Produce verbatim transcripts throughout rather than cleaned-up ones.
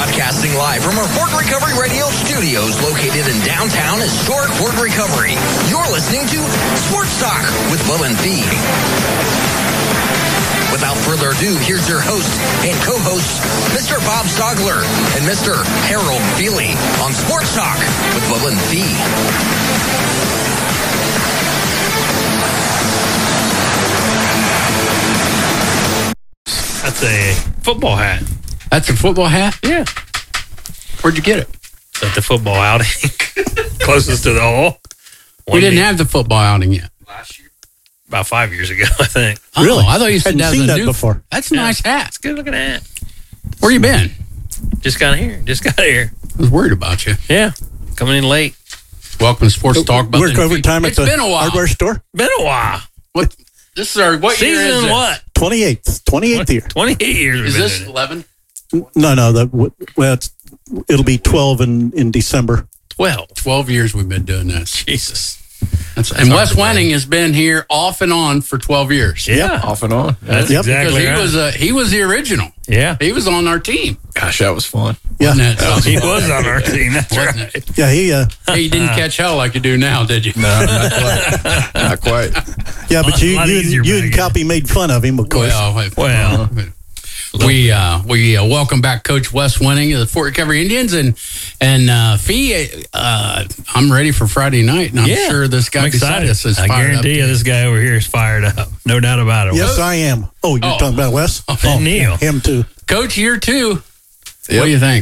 Broadcasting live from our Fort Recovery Radio studios located in downtown historic Fort Recovery. You're listening to Sports Talk with Will and Fee. Without further ado, here's your host and co-host, Mister Bob Stogler and Mister Harold Feely on Sports Talk with Will and Fee. That's a football hat. That's a football hat? Yeah. Where'd you get it? At the football outing. Closest to the hole. We One didn't day. have the football outing yet. Last year? About five years ago, I think. Oh, really? I thought you said that was seen a that new, before. That's a yeah. nice hat. It's a good looking hat. Where you been? Just got here. Just got here. I was worried about you. Yeah. Coming in late. Welcome to Sports Talk. Work overtime at it's the been a while. hardware store? Been a while. What? This is our, what Season year is it? what? twenty-eighth. twenty-eighth year. twenty-eight years. Is this eleven? No, no. The, well, it's, it'll be twelve in, in December. twelve. twelve years we've been doing this. Jesus. That's, That's and Wes Wenning has been here off and on for twelve years. Yeah. Off and on. That's yep. exactly Because he right. was, uh, he was the original. Yeah. He was on our team. Gosh, that was fun. Yeah. That, Oh, he was on our team. That's Wasn't right. it? Yeah, he. Uh, Hey, you didn't catch hell like you do now, did you? No, not quite. Not quite. yeah, but you, lot you, easier and, you back and then. Copy made fun of him, of course. Well, Well. we uh, we uh, welcome back Coach Wes Wenning of the Fort Recovery Indians, and and uh, Fee. Uh, I'm ready for Friday night, and I'm Yeah. sure this guy I'm beside excited. us is I fired guarantee up. you this guy over here is fired up. No doubt about it. Yes, I am. Oh, you're Oh. talking about Wes? Oh, Neil. Him too. Coach, year two. Yep. What do you think?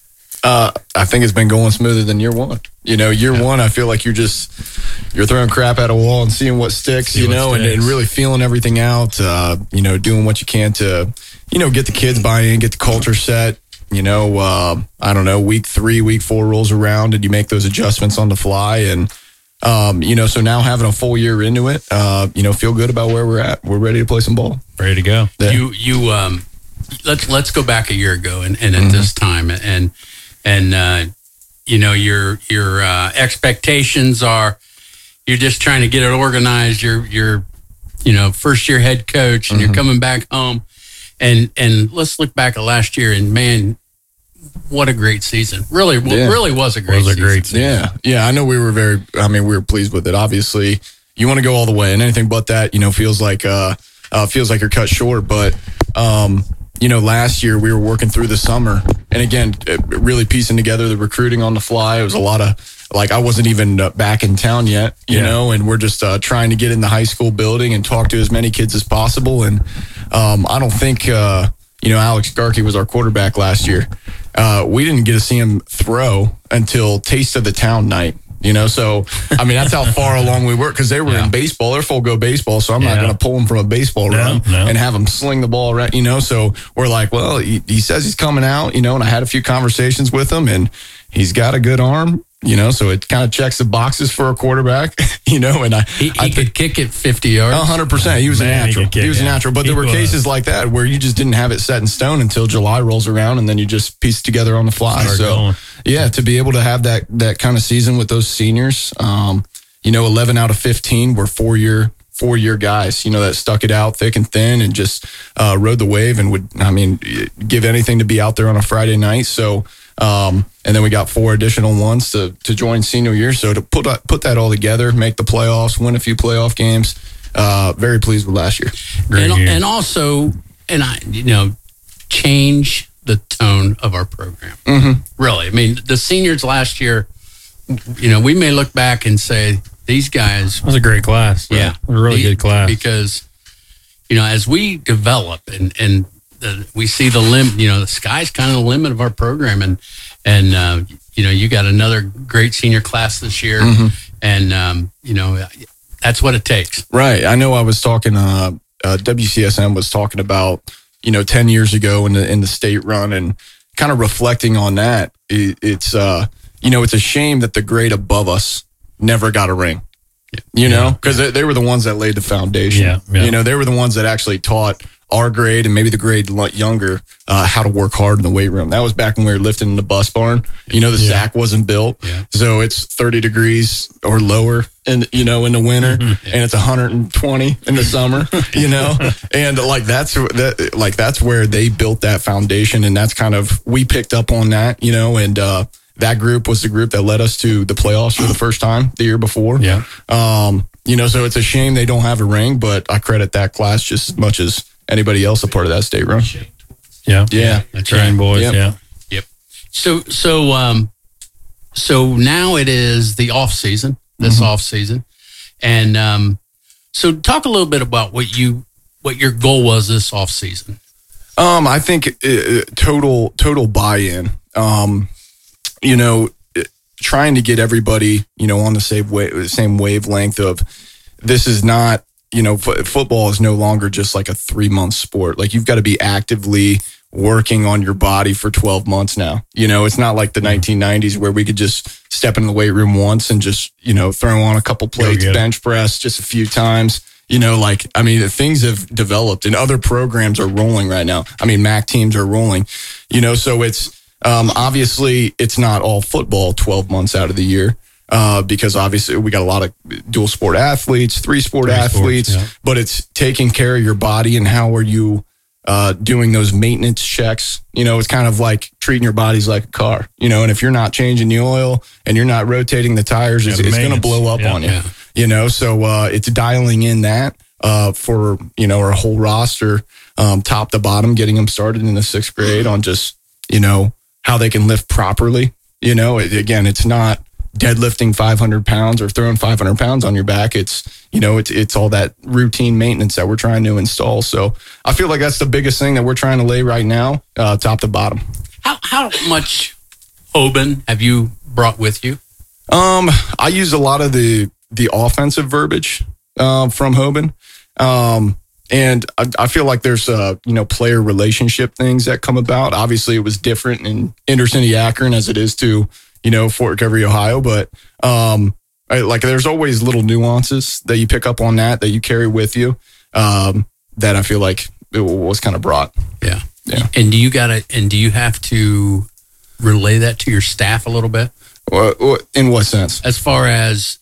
Uh, I think it's been going smoother than year one. You know, year yeah. one, I feel like you're just you're throwing crap at a wall and seeing what sticks. See you what know, sticks. And, and really feeling everything out. Uh, you know, doing what you can to, you know, get the kids buy-in, get the culture set. You know, uh, I don't know. Week three, week four rolls around, and you make those adjustments on the fly. And um, you know, so now having a full year into it, uh, you know, feel good about where we're at. We're ready to play some ball. Ready to go. Yeah. You you um, let's let's go back a year ago, and, and at mm-hmm. this time, and and uh, you know, your your uh, expectations are you're just trying to get it organized. You're you're you know first year head coach, and mm-hmm. you're coming back home, and and let's look back at last year, and man, what a great season! Really, yeah. really was a great was a season. great season. Yeah, yeah. I know we were very. I mean, we were pleased with it. Obviously, you want to go all the way, and anything but that, you know, feels like uh, uh feels like you're cut short. But um, you know, last year we were working through the summer, and again, really piecing together the recruiting on the fly. It was a lot of like I wasn't even uh, back in town yet, you yeah. know, and we're just uh, trying to get in the high school building and talk to as many kids as possible. And um, I don't think uh, you know Alex Garkey was our quarterback last year. Uh, we didn't get to see him throw until Taste of the Town night. You know, so, I mean, that's how far along we were because they were yeah. in baseball. They're full go baseball, so I'm yeah. not going to pull them from a baseball no, run no. and have them sling the ball around, you know. So we're like, well, he, he says he's coming out, you know, and I had a few conversations with him, and he's got a good arm, you know, so it kind of checks the boxes for a quarterback, you know. And I, he, he I could kick it fifty yards. one hundred percent. He was Man, a natural. He, he, he was yeah. a natural. But he there were was. cases like that where you just didn't have it set in stone until July rolls around, and then you just piece it together on the fly. Start so, going. yeah, to be able to have that that kind of season with those seniors, um, you know, eleven out of fifteen were four year four year guys, you know, that stuck it out thick and thin and just uh, rode the wave and would, I mean, give anything to be out there on a Friday night. So. Um, and then we got four additional ones to to join senior year. So to put put that all together, make the playoffs, win a few playoff games, uh, very pleased with last year. And, and also, and I, you know, change the tone of our program. Mm-hmm. Really, I mean, the seniors last year, you know, we may look back and say these guys. It was a great class. Yeah, it was a really the, good class because, you know, as we develop and and. The, we see the limit, you know, the sky's kind of the limit of our program. And, and uh, you know, you got another great senior class this year. Mm-hmm. And, um, you know, that's what it takes. Right. I know I was talking, uh, uh, W C S M was talking about, you know, ten years ago in the, in the state run and kind of reflecting on that. It, it's, uh, you know, it's a shame that the grade above us never got a ring. You know, because yeah. they, they were the ones that laid the foundation. Yeah, yeah. You know, they were the ones that actually taught our grade and maybe the grade lo- younger uh, how to work hard in the weight room. That was back when we were lifting in the bus barn. You know, the Yeah. sack wasn't built, Yeah. so it's thirty degrees or lower in you know in the winter, Mm-hmm. and it's one hundred twenty in the summer. You know, and like that's that like that's where they built that foundation, and that's kind of we picked up on that. You know, and uh, that group was the group that led us to the playoffs for the first time the year before. Yeah. Um, you know, so it's a shame they don't have a ring, but I credit that class just as much as anybody else a part of that state room. Yeah. Yeah. That's Train right. boys. Yep. Yeah. Yep. So so um so now it is the off season, this Mm-hmm. off season. And um so talk a little bit about what you what your goal was this off season. Um, I think uh, total total buy-in. Um, you know, uh, trying to get everybody, you know, on the same wave, same wavelength of this is not, you know, f- football is no longer just like a three month sport. Like you've got to be actively working on your body for twelve months now. You know, it's not like the nineteen nineties where we could just step in the weight room once and just, you know, throw on a couple plates, get it. bench press just a few times. You know, like, I mean, things have developed and other programs are rolling right now. I mean, M A C teams are rolling, you know, so it's, um, obviously it's not all football twelve months out of the year. Uh, because obviously we got a lot of dual sport athletes, three sport Three sports, athletes, yeah. but it's taking care of your body and how are you, uh, doing those maintenance checks. You know, it's kind of like treating your bodies like a car, you know, and if you're not changing the oil and you're not rotating the tires, it's, Yeah, it's going to maintenance. blow up Yeah, on you, yeah. you know? So, uh, it's dialing in that, uh, for, you know, our whole roster, um, top to bottom, getting them started in the sixth grade on just, you know, how they can lift properly. You know, it, again, it's not deadlifting five hundred pounds or throwing five hundred pounds on your back. It's, you know, it's, it's all that routine maintenance that we're trying to install. So I feel like that's the biggest thing that we're trying to lay right now, uh, top to bottom. How how much Hoban have you brought with you? Um, I use a lot of the, the offensive verbiage, uh, from Hoban. Um, and I, I feel like there's, uh, you know, player relationship things that come about. Obviously it was different in Inter-City Akron as it is to, you know, Fort Recovery, Ohio. But, um, I, like there's always little nuances that you pick up on that, that you carry with you, um, that I feel like it was kind of brought. Yeah. Yeah. And do you gotta and do you have to relay that to your staff a little bit? What, what, in what sense? As far as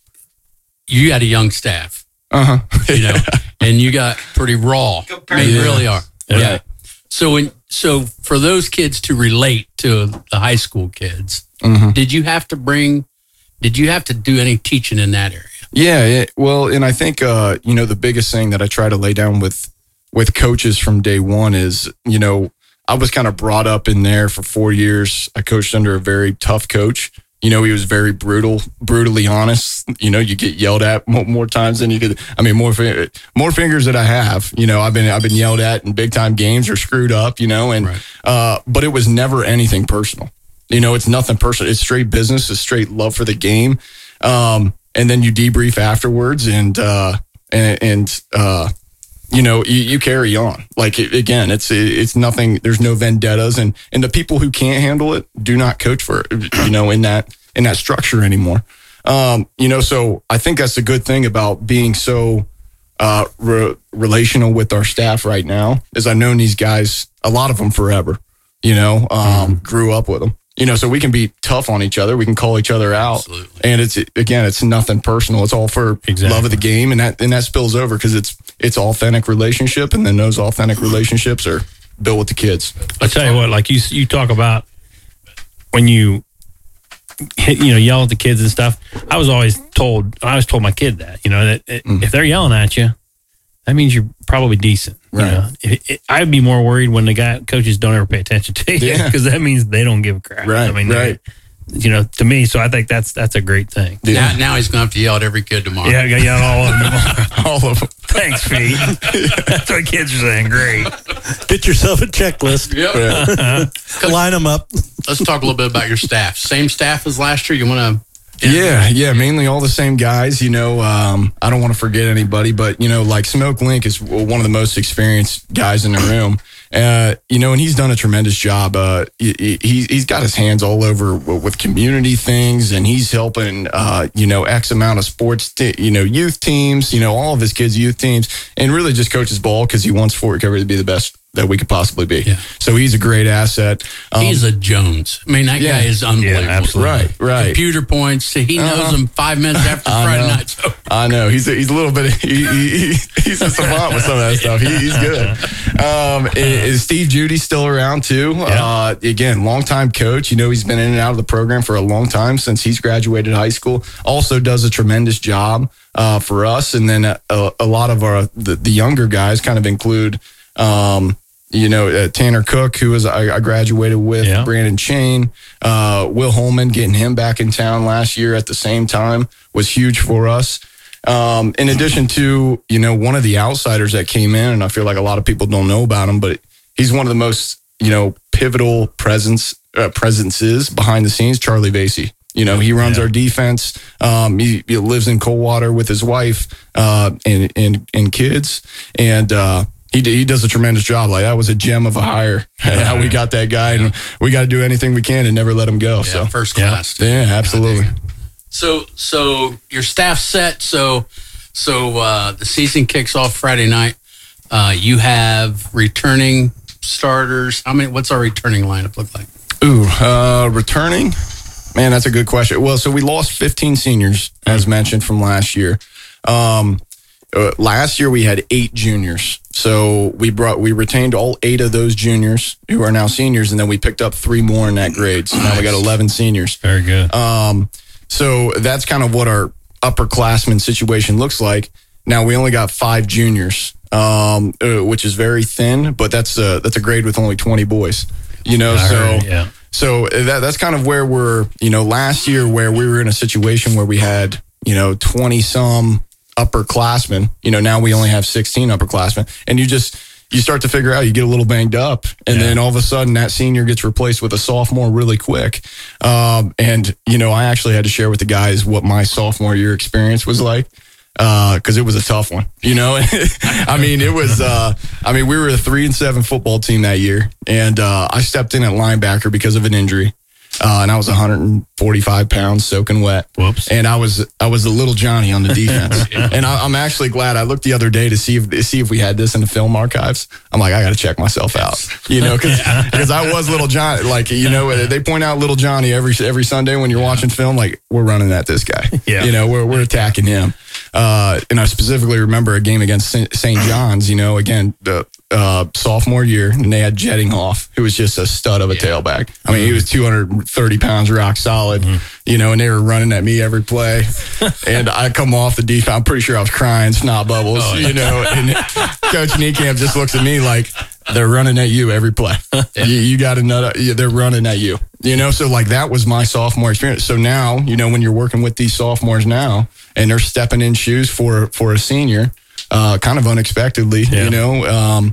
you got a young staff, Uh-huh. you know, and you got pretty raw. I mean, you Yeah. really are. Yeah. Yeah. So when so for those kids to relate to the high school kids, Mhm. did you have to bring did you have to do any teaching in that area? Yeah, it, well, and I think uh, you know, the biggest thing that I try to lay down with with coaches from day one is, you know, I was kind of brought up in there for four years. I coached under a very tough coach. You know, he was very brutal, brutally honest. You know, you get yelled at more, more times than you could. I mean, more fi- more fingers that I have. You know, I've been I've been yelled at in big time games or screwed up. You know, and Right. uh, but it was never anything personal. You know, it's nothing personal. It's straight business. It's straight love for the game. Um, and then you debrief afterwards, and uh, and, and uh, you know, you, you carry on. Like it, again, it's it's nothing. There's no vendettas, and and the people who can't handle it do not coach for it, you know, in that in that structure anymore. Um, you know, so I think that's a good thing about being so uh, re- relational with our staff right now. Is I've known these guys, a lot of them forever. You know, um, grew up with them. You know, so we can be tough on each other. We can call each other out. Absolutely. And it's, again, it's nothing personal. It's all for Exactly. love of the game. And that, and that spills over because it's, it's authentic relationship. And then those authentic relationships are built with the kids. I tell you what, like you you talk about when you hit, you know, yell at the kids and stuff. I was always told, I always told my kid that, you know, that it, Mm. if they're yelling at you, that means you're probably decent. You Right. know? It- it- I'd be more worried when the guy coaches don't ever pay attention to you Yeah. because that means they don't give a crap. Right, I mean, right. you know, to me, so I think that's that's a great thing. Now, now he's going to have to yell at every kid tomorrow. Yeah, I got yelled all of them. All of them. Thanks, Pete. That's what kids are saying. Great. Get yourself a checklist. Yep. Line them up. Let's talk a little bit about your staff. Same staff as last year. You want to Yeah, yeah, mainly all the same guys. You know, um, I don't want to forget anybody, but, you know, like Smoke Link is one of the most experienced guys in the room. Uh, you know, and he's done a tremendous job. Uh, he, he, he's got his hands all over with community things, and he's helping, uh, you know, X amount of sports, te- you know, youth teams, you know, all of his kids' youth teams, and really just coaches ball because he wants Fort Recovery to be the best that we could possibly be. Yeah. So he's a great asset. Um, He's a Jones. I mean, that yeah. guy is unbelievable. Yeah, absolutely. Right, right. Computer points. He knows Uh-huh. them five minutes after I Friday know. night. So. I know he's a, he's a little bit he, he, he, he's a savant with some of that stuff. He, he's good. Um, is, is Steve Judy still around too? Yeah. Uh, again, longtime coach. You know, he's been in and out of the program for a long time since he's graduated high school. Also does a tremendous job uh, for us. And then a, a lot of our the, the younger guys kind of include. Um, You know, uh, Tanner Cook, who was I, I graduated with, Yeah. Brandon Chain, uh, Will Holman, getting him back in town last year at the same time was huge for us. Um, in addition to, you know, one of the outsiders that came in, and I feel like a lot of people don't know about him, but he's one of the most, you know, pivotal presence uh, presences behind the scenes, Charlie Vasey. You know, he runs Yeah. our defense. Um, he, he lives in Coldwater with his wife uh, and, and and kids, and uh, He he does a tremendous job. Like, that was a gem of a hire. How we got that guy, and we got to do anything we can and never let him go. Yeah, so first class. yeah, absolutely. So, so your staff's set. So, so uh, the season kicks off Friday night. Uh, you have returning starters. How many? What's our returning lineup look like? Ooh, uh, returning, man, that's a good question. Well, so we lost fifteen seniors, as mentioned, from last year. Um, uh, last year we had eight juniors, so we brought we retained all eight of those juniors who are now seniors, and then we picked up three more in that grade. So now we got eleven seniors. Very good. Um, so that's kind of what our upperclassmen situation looks like. Now we only got five juniors, um, uh, which is very thin, but that's a, that's a grade with only twenty boys, you know, I so, heard, yeah. so that, that's kind of where we're, you know, last year where we were in a situation where we had, you know, twenty some upperclassmen, you know, now we only have sixteen upperclassmen, and you just, you start to figure out, you get a little banged up, and Yeah. then all of a sudden that senior gets replaced with a sophomore really quick. Um, and, you know, I actually had to share with the guys what my sophomore year experience was like, uh, cause it was a tough one, you know? I mean, it was, uh, I mean, we were a three and seven football team that year, and, uh, I stepped in at linebacker because of an injury. Uh, and I was one hundred forty-five pounds soaking wet. Whoops. And I was I was the little Johnny on the defense. And I, I'm actually glad I looked the other day to see if to see if we had this in the film archives. I'm like, I got to check myself out, you know, because I was little Johnny. Like, you know, they point out little Johnny every every Sunday when you're watching film. Like, we're running at this guy. Yeah. You know, we're we're attacking him. Uh, and I specifically remember a game against Saint John's. You know, again the. Uh, sophomore year, and they had Jettinghoff, who was just a stud of a Yeah. tailback. I mean, he was two hundred thirty pounds, rock solid, you know, and they were running at me every play. And I come off the defense, I'm pretty sure I was crying, snot bubbles, Oh, yeah. you know, and Coach Niekamp just looks at me like, they're running at you every play. you, you got another, yeah, they're running at you, you know? So like that was my sophomore experience. So now, you know, when you're working with these sophomores now and they're stepping in shoes for, for a senior, uh, kind of unexpectedly, Yeah. you know, um,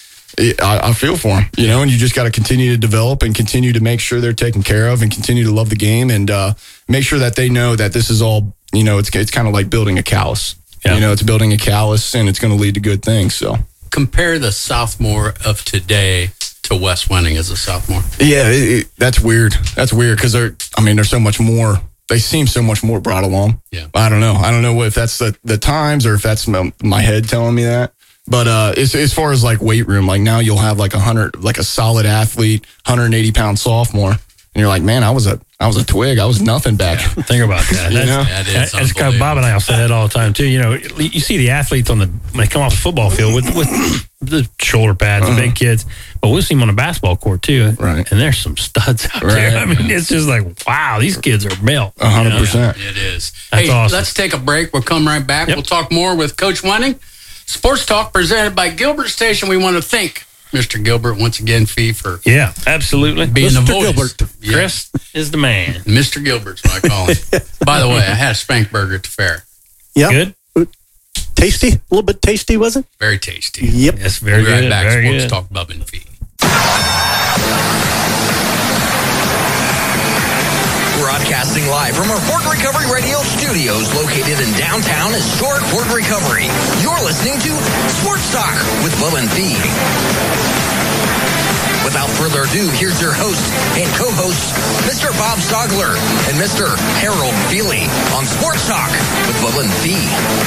I, I feel for them, you know, and you just got to continue to develop and continue to make sure they're taken care of and continue to love the game and uh, make sure that they know that this is all, you know, it's it's kind of like building a callus. Yeah. You know, it's building a callus and it's going to lead to good things. So, Compare the sophomore of today to Wes Wenning as a sophomore. yeah, it, it, that's weird. That's weird because they're, I mean, there's so much more. They seem so much more brought along. Yeah. I don't know. I don't know if that's the, the times or if that's my, my head telling me that. But uh, as, as far as like weight room, like now you'll have like a hundred, like a solid athlete, one hundred eighty pound sophomore, and you're like, man, I was a, I was a twig, I was nothing back. Think about that. You That's- know? That is It's kind of Bob and I will say that all the time too. You know, you see the athletes on the when they come off the football field with with the shoulder pads, the big kids, but we'll see them on the basketball court too. Right. And there's some studs out Right. there. I mean, it's just like, wow, these kids are built. A hundred you know? percent. It is. That's hey, awesome. let's take a break. We'll come right back. Yep. We'll talk more with Coach Wenning. Sports Talk presented by Gilbert Station. We want to thank Mister Gilbert once again, Fee, for Yeah, absolutely. being the Mister voice. Gilbert. Yeah. Chris is the man. Mister Gilbert's what I call him. By the way, I had a spank burger at the fair. Yeah. Good. Tasty? A little bit tasty, was it? Very tasty. Yep. That's very We'll be good. right back. Very Sports good. Talk, Bub and Fee. We're out Broadcasting live from our Fort Recovery Radio studios located in downtown historic Fort Recovery. You're listening to Sports Talk with Bubba and Fee. Without further ado, here's your host and co-host, Mister Bob Stogler and Mister Harold Feely on Sports Talk with Bubba and Fee.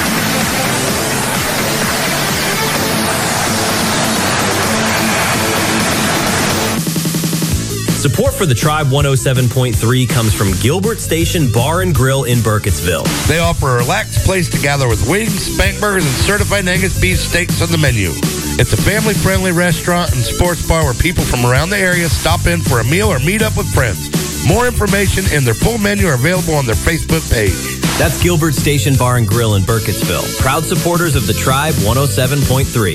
Support for the Tribe one oh seven point three comes from Gilbert Station Bar and Grill in Burkittsville. They offer a relaxed place to gather with wings, spank burgers, and certified Angus beef steaks on the menu. It's a family-friendly restaurant and sports bar where people from around the area stop in for a meal or meet up with friends. More information and their full menu are available on their Facebook page. That's Gilbert Station Bar and Grill in Burkittsville. Proud supporters of the Tribe one oh seven point three.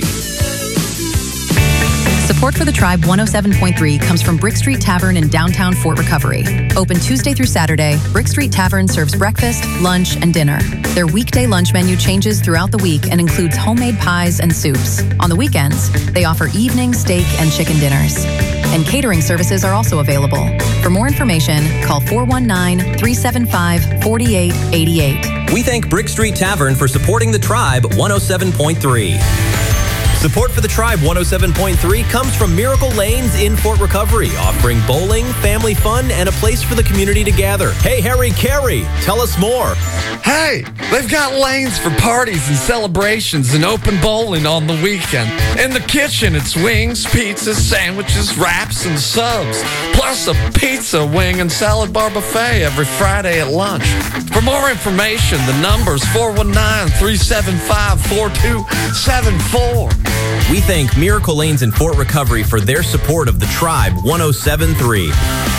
Support for the Tribe one oh seven point three comes from Brick Street Tavern in downtown Fort Recovery. Open Tuesday through Saturday, Brick Street Tavern serves breakfast, lunch, and dinner. Their weekday lunch menu changes throughout the week and includes homemade pies and soups. On the weekends, they offer evening steak and chicken dinners. And catering services are also available. For more information, call four one nine, three seven five, four eight eight eight. We thank Brick Street Tavern for supporting the Tribe one oh seven point three. Support for the Tribe one oh seven point three comes from Miracle Lanes in Fort Recovery, offering bowling, family fun, and a place for the community to gather. Hey, Harry Carey, tell us more. Hey, they've got lanes for parties and celebrations and open bowling on the weekend. In the kitchen, it's wings, pizzas, sandwiches, wraps, and subs. Plus a pizza, wing, and salad bar buffet every Friday at lunch. For more information, the number's four one nine, three seven five, four two seven four. We thank Miracle Lanes in Fort Recovery for their support of the Tribe one oh seven point three.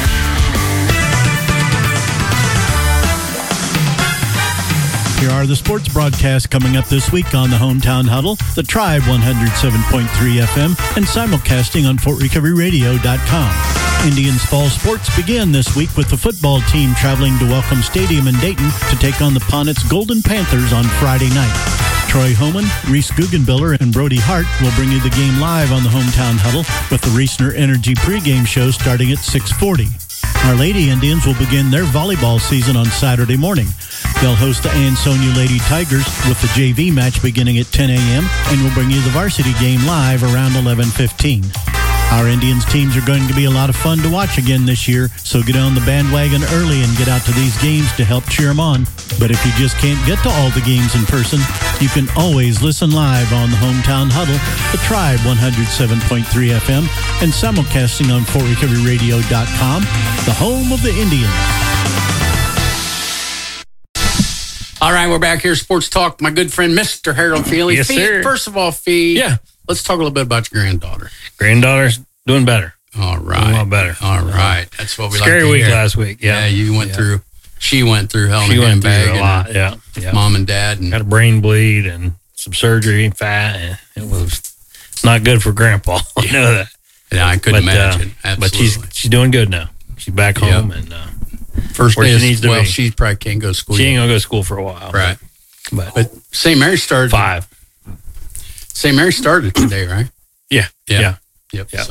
Here are the sports broadcasts coming up this week on the Hometown Huddle, the Tribe one oh seven point three F M, and simulcasting on Fort Recovery Radio dot com. Indians fall sports begin this week with the football team traveling to Welcome Stadium in Dayton to take on the Ponitz Golden Panthers on Friday night. Troy Homan, Reese Guggenbiller, and Brody Hart will bring you the game live on the Hometown Huddle with the Reisner Energy pregame show starting at six forty. Our Lady Indians will begin their volleyball season on Saturday morning. They'll host the Ansonia Lady Tigers with the J V match beginning at ten a.m. and will bring you the varsity game live around eleven fifteen. Our Indians teams are going to be a lot of fun to watch again this year, so get on the bandwagon early and get out to these games to help cheer them on. But if you just can't get to all the games in person, you can always listen live on the Hometown Huddle, the Tribe one oh seven point three F M, and simulcasting on Fort Recovery Radio dot com, the home of the Indians. All right, we're back here, Sports Talk. My good friend, Mister Harold Feely. Yes, Fee, sir. First of all, Fee, Yeah. let's talk a little bit about your granddaughter. Granddaughter's doing better. All right. Doing a lot better. All right. That's what we Scary like to week hear. last week. Yeah. Yeah, you went Yeah. through, she went through hell in She a went through handbag. a and lot. Yeah. Yeah. Mom and dad. And Got a brain bleed and some surgery, fat. And it was not good for Grandpa. You know that. yeah, I couldn't But, uh, imagine. but Absolutely. she's she's doing good now. She's back Yeah. home and uh, First where day she of- needs to well, be. she probably can't go to school she yet. ain't gonna go to school for a while. Right. But, But Saint Mary started. five. Saint Mary started today, right? Yeah. Yeah. Yeah. Yep. Yeah. So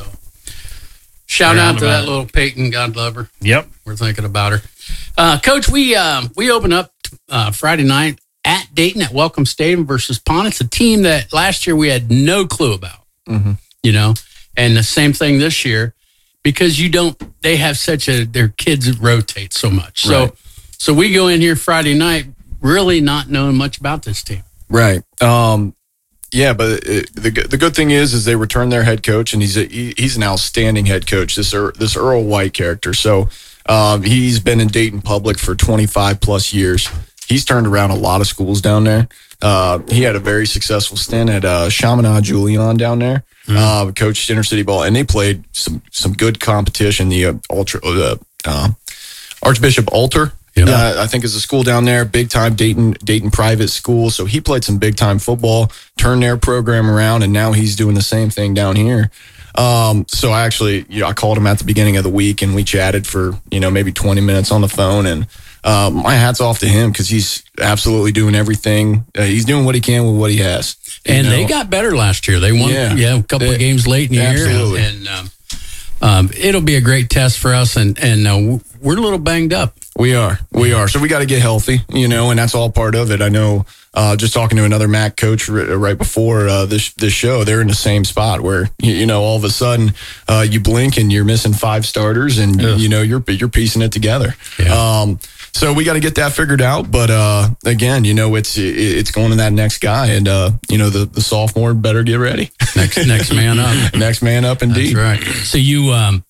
shout Around out to about that it. little Peyton. God love her. Yep. We're thinking about her. Uh, Coach, we um, we open up uh, Friday night at Dayton at Welcome Stadium versus Ponitz, a team that last year we had no clue about. Mm-hmm. You know, and the same thing this year because you don't. They have such a their kids rotate so much. So Right. so we go in here Friday night really not knowing much about this team. Right. Um, yeah, but it, the the good thing is, is they returned their head coach, and he's a, he, he's an outstanding head coach. This Earl, this Earl White character. So um, he's been in Dayton Public for twenty-five plus years. He's turned around a lot of schools down there. Uh, he had a very successful stint at uh, Chaminade Julian down there. Mm-hmm. Uh, coached intercity ball, and they played some some good competition. The uh, ultra uh, uh, Archbishop Alter. Yeah. Uh, I think is a school down there, big time Dayton Dayton private school. So he played some big time football, turned their program around, and now he's doing the same thing down here. Um, so I actually, you know, I called him at the beginning of the week, and we chatted for you know maybe twenty minutes on the phone, and um, my hat's off to him because he's absolutely doing everything. Uh, he's doing what he can with what he has, And you know? they got better last year. They won, yeah, Yeah. a couple They- of games late in the absolutely. year, and um, um, it'll be a great test for us. And and uh, we're a little banged up. We are. We are. So we got to get healthy, you know, and that's all part of it. I know, uh, just talking to another M A C coach r- right before uh, this this show, they're in the same spot where, you, you know, all of a sudden uh, you blink and you're missing five starters and, Yeah. you know, you're you're piecing it together. Yeah. Um, so we got to get that figured out. But uh, again, you know, it's it's going to that next guy. And, uh, you know, the, the sophomore better get ready. Next next man up. Next man up, indeed. That's right. So you, um,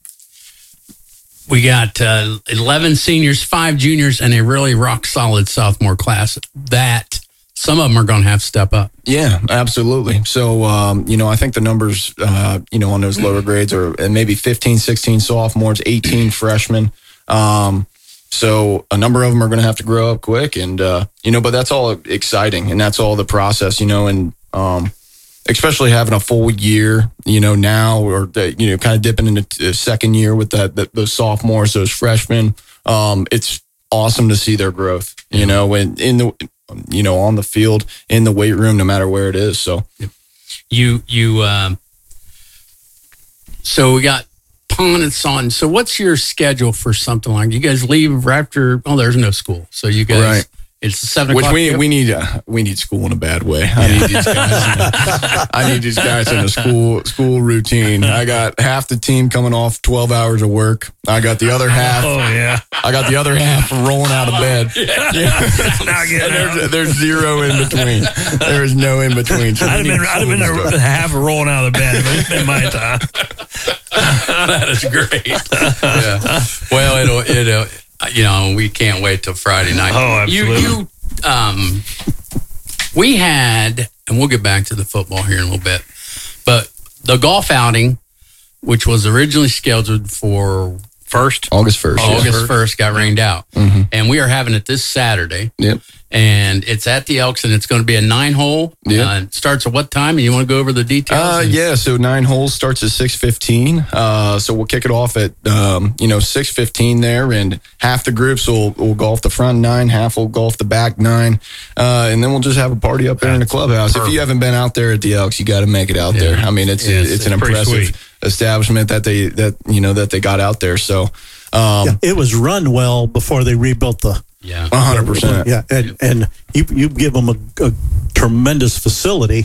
we got uh, eleven seniors, five juniors, and a really rock solid sophomore class that some of them are going to have to step up. Yeah, absolutely. So, um, you know, I think the numbers, uh, you know, on those lower grades are and maybe fifteen, sixteen sophomores, eighteen freshmen. Um, so a number of them are going to have to grow up quick and, uh, you know, but that's all exciting and that's all the process, you know, and, um, especially having a full year, you know, now or, the, you know, kind of dipping into the second year with that, the, those sophomores, those freshmen. Um, it's awesome to see their growth, you know, and in the, you know, on the field, in the weight room, no matter where it is. So You, you, um, so we got Pond and Son. So what's your schedule for something like you guys leave after? Oh, there's no school. So you guys, Right. it's seven Which o'clock. we we need uh, we need school in a bad way. I need these guys. I need these guys in a school school routine. I got half the team coming off twelve hours of work. I got the other half. Oh yeah. I got the other half rolling out of bed. Not getting out. There's, there's zero in between. There is no in between. So I'd have we been, need I'd have been school there half rolling out of the bed, but it's been my time. That is great. Yeah. Well, it'll, it'll, you know, we can't wait till Friday night. Oh, absolutely. You, you, um, we had, and we'll get back to the football here in a little bit, but the golf outing, which was originally scheduled for First. August first. August first, got rained out. Mm-hmm. And we are having it this Saturday. Yep. And it's at the Elks, and it's going to be a nine hole. Yep. Uh, it starts at what time? And you want to go over the details? Uh, yeah, so nine holes starts at six fifteen. Uh, so we'll kick it off at, um, you know, six fifteen there, and half the groups will, will golf the front nine, half will golf the back nine, uh, and then we'll just have a party up there in the clubhouse. If you haven't been out there at the Elks, you got to make it out Yeah. there. I mean, it's Yeah, it's, it's an pretty impressive sweet. establishment that they that you know that they got out there. So, um, Yeah, it was run well before they rebuilt the. Yeah. one hundred percent. Yeah, and, and you you give them a, a tremendous facility,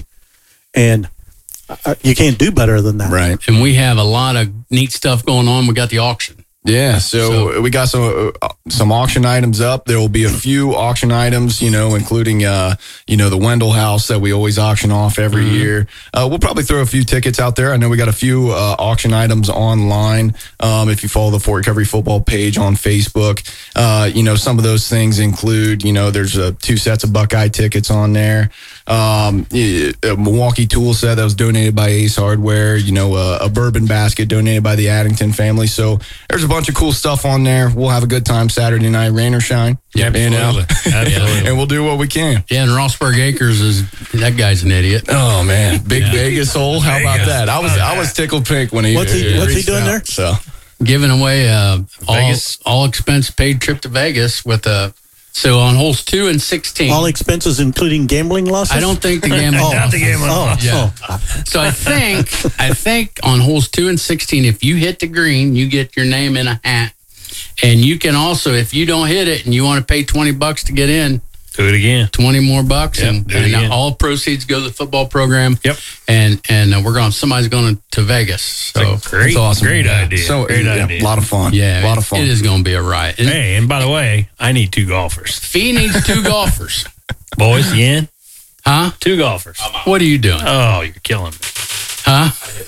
and uh, you can't do better than that. Right. And we have a lot of neat stuff going on. We got the auction. Yeah, so, So- we got some uh, some auction items up. There will be a few auction items, you know, including uh, you know, the Wendell House that we always auction off every Mm-hmm. year. Uh, we'll probably throw a few tickets out there. I know we got a few uh, auction items online. Um, if you follow the Fort Recovery Football page on Facebook, uh, you know, some of those things include, you know, there's uh, two sets of Buckeye tickets on there. Um, a Milwaukee tool set that was donated by Ace Hardware. You know, uh, a bourbon basket donated by the Addington family. So there's a bunch of cool stuff on there. We'll have a good time Saturday night, rain or shine. Yeah, you know? Absolutely. And we'll do what we can. Yeah, and Rossburg Acres is, that guy's an idiot. Oh man, Big Vegas hole. How about Vegas. that? I was I was tickled pink when he What's he- uh, what's he reached doing out. there? So Giving away uh, all, Vegas? all expense paid trip to Vegas with a, so on holes two and sixteen. All expenses, including gambling losses. I don't think the game. Not the game. Oh, Yeah. oh. So I think I think on holes two and sixteen, if you hit the green, you get your name in a hat, and you can also, if you don't hit it and you want to pay twenty bucks to get in, Do it again. twenty more bucks, Yep, and, do it and again. all proceeds go to the football program. Yep. And and uh, we're going. Somebody's going to Vegas. So Great, that's awesome. great idea. So great yeah, idea. a lot of fun. yeah, a lot of fun. It is going to be a riot. And Hey, and by the way, I need two golfers. Fee needs two golfers, Boys, you in? huh? Two golfers. What are you doing, Oh, you're killing me. huh?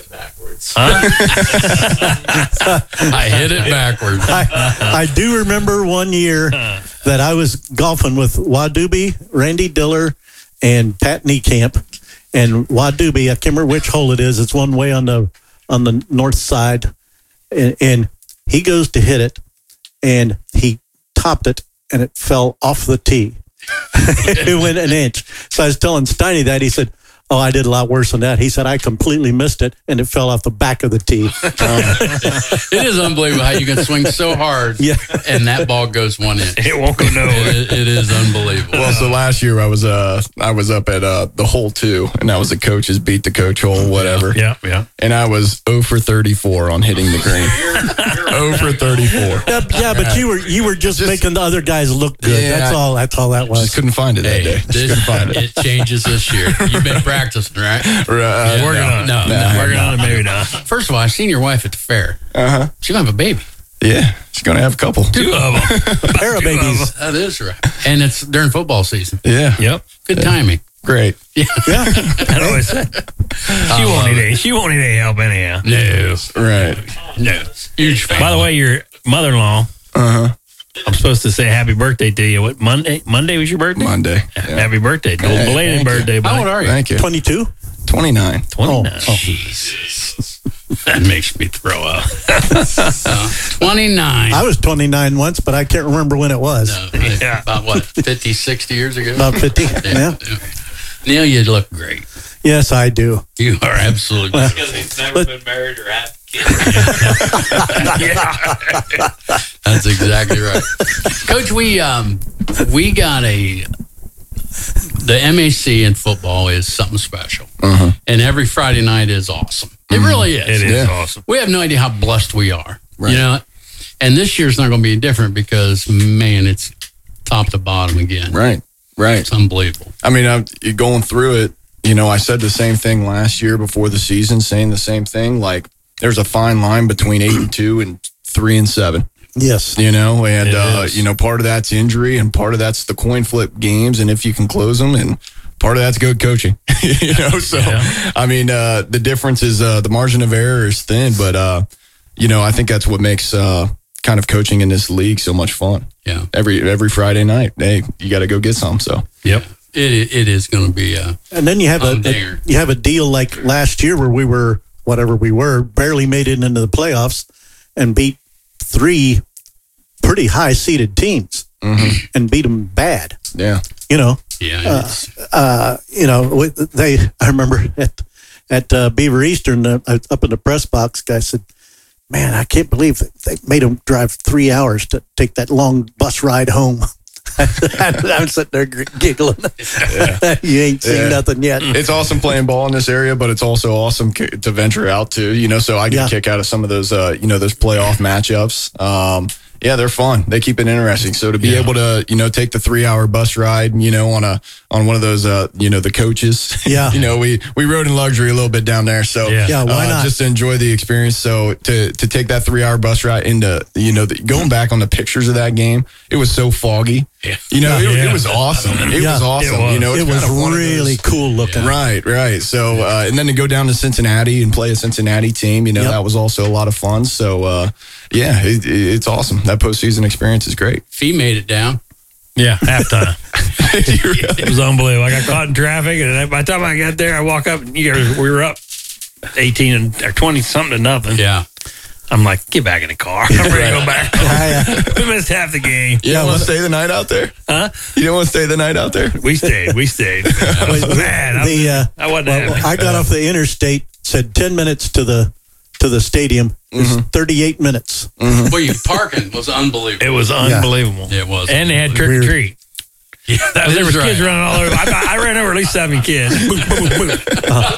Huh? I hit it backwards. I, I do remember one year that I was golfing with Wadubi, Randy Diller, and Pat Niekamp. And Wadubi, I can't remember which hole it is. It's one way on the on the north side, and, and he goes to hit it, and he topped it, and it fell off the tee. It went an inch. So I was telling Steiny that. He said, Oh, I did a lot worse than that. He said, I completely missed it, and it fell off the back of the tee. It is unbelievable how you can swing so hard, Yeah. and that ball goes one inch. It won't go nowhere. It, it is unbelievable. Well, so last year I was uh I was up at uh the hole two, and that was the coach's beat the coach hole, whatever. Yeah, yeah. And I was zero for thirty-four on hitting the green. zero for thirty-foor. Yeah, yeah, but you were you were just, Just- making the other guys look good. Yeah, that's I- all. That's all that was. Just couldn't find it that Hey, day. Just this, couldn't find it. it changes this year. You've been practicing, right? Right, uh, Yeah, Working no, on it. no, No, no, working no. on it, maybe not. First of all, I seen your wife at the fair. Uh huh. She's gonna have a baby. Yeah, she's gonna have a couple. Two of them. Pair of babies. That is right. And it's during football season. Yeah. Yep. Good timing. Great. Yeah. I always said. She won't need any. She won't need any help anyhow. No, Right. no. Huge fan. By the way, your mother-in-law. Uh huh. I'm supposed to say happy birthday to you. What Monday? Monday was your birthday. Monday. Yeah. Happy birthday. Hey, Hey, belated thank you. birthday. how old buddy. are you? Thank you. Twenty-two. twenty-nine. twenty-nine. Oh. Jesus. That makes me throw up. Uh, twenty-nine. I was twenty-nine once, but I can't remember when it was. No, Yeah. About what, fifty, sixty years ago? About fifty. Yeah. Neil, you look great. Yes, I do. You are absolutely Because he's never But- been married or had kids. That's exactly right. Coach, we um we got a the M A C in football is something special. Uh-huh. And every Friday night is awesome. It really is. It is Yeah. awesome. We have no idea how blessed we are. Right. You know? And this year's not going to be different because, man, it's top to bottom again. Right. Right. It's unbelievable. I mean, I'm you're going through it. You know, I said the same thing last year before the season, saying the same thing. Like, there's a fine line between eight and two and three and seven. Yes. You know, and It uh, is. you know, part of that's injury, and part of that's the coin flip games, and if you can close them, and part of that's good coaching. you know, so Yeah. I mean, uh, the difference is uh, the margin of error is thin, but uh, you know, I think that's what makes uh, kind of coaching in this league so much fun. Yeah. Every every Friday night, hey, you got to go get some. So Yep. It It is going to be uh, And then you have a, I'm a there. you have a deal like last year where we were whatever we were barely made it into the playoffs and beat three pretty high seeded teams and beat them bad. yeah, You know, yeah. Uh, it's, uh, you know, we- they. I remember at at uh, Beaver Eastern uh, up in the press box, guy said, "Man, I can't believe that they made them drive three hours to take that long bus ride home." I'm sitting there giggling. You ain't seen Yeah. nothing yet. it's awesome playing ball in this area, but it's also awesome c- to venture out to. You know, so I get Yeah. a kick out of some of those, uh, you know, those playoff matchups. Um, yeah, they're fun. They keep it interesting. So to be Yeah. able to, you know, take the three hour bus ride, you know, on a on one of those, uh, you know, the coaches. Yeah. you know, we we rode in luxury a little bit down there. So Yeah. Yeah, why uh, not? Just to enjoy the experience. So to to take that three hour bus ride into, you know, the, going back on the pictures of that game, it was so foggy. Yeah. You know, it, Yeah. it was awesome. It Yeah. was awesome. It was. You know, it's It was kind of one of really those- cool looking. Right, right. So, uh, and then to go down to Cincinnati and play a Cincinnati team, you know, Yep. that was also a lot of fun. So, uh, yeah, it, it- it's awesome. That postseason experience is great. Fee made it down. Yeah. Halftime. You really- It was unbelievable. I got caught in traffic, and by the time I got there, I walk up, and you guys, we were up eighteen and or twenty something to nothing. Yeah. I'm like, get back in the car. I'm ready to go back. I, uh, We missed half the game. you don't want to stay the night out there? Huh? You don't want to stay the night out there? We stayed. We stayed. I was mad. I, the, uh, I wasn't well, happy. I got off the interstate, said ten minutes to the to the stadium. It was thirty-eight minutes. Well, you parking was unbelievable. It was unbelievable. It was. And they had trick or treat. Yeah, that There is was kids right. running all over. I, I ran over at least seven kids. Boom, boom, boom, boom.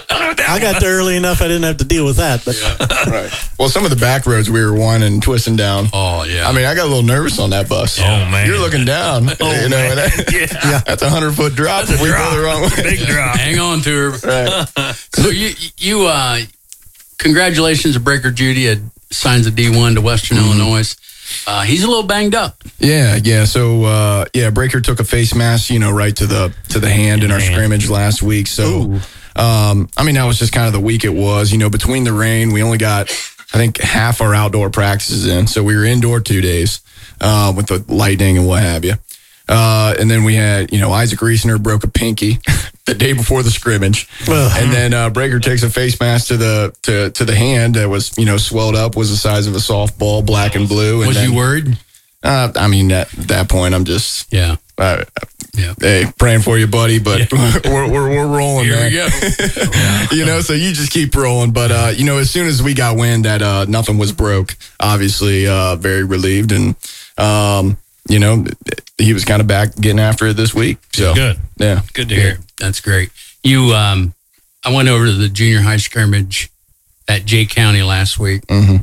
I got there early enough. I didn't have to deal with that. But Right. Well, some of the back roads we were winding and twisting down. Oh, yeah. I mean, I got a little nervous on that bus. Oh, man. You're looking down. Oh, you know, man. and that- Yeah. that's a hundred foot drop. That's a if we drop. go the wrong way. Big drop. hang on to her. Right. So you, you, uh, congratulations to Breaker Judy. Had signs a D one to Western Illinois. Uh, he's a little banged up. Yeah, yeah. So uh, yeah, Breaker took a face mask, you know, right to the to the hand in our Hand. scrimmage last week. So um, I mean, that was just kind of the week it was. You know, between the rain, we only got I think half our outdoor practices in. So we were indoor two days uh, with the lightning and what have you. Uh, and then we had, you know, Isaac Reisner broke a pinky the day before the scrimmage, Ugh. and then uh, Breaker takes a face mask to the to to the hand that was, you know, swelled up, was the size of a softball, black and blue. And Was then, you worried? Uh, I mean, at that point, I'm just Yeah. uh, Yeah. Hey, praying for you, buddy, but yeah. we're, we're we're rolling. Here man. we go. Yeah. You know, so you just keep rolling. But uh, you know, as soon as we got wind that uh, nothing was broke, obviously, uh, very relieved, and um, you know, he was kind of back getting after it this week. So good, yeah, good to hear. That's great. You, um, I went over to the junior high scrimmage at Jay County last week. Mm-hmm.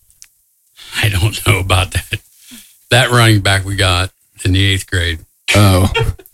I don't know about that. That running back we got in the eighth grade. Oh,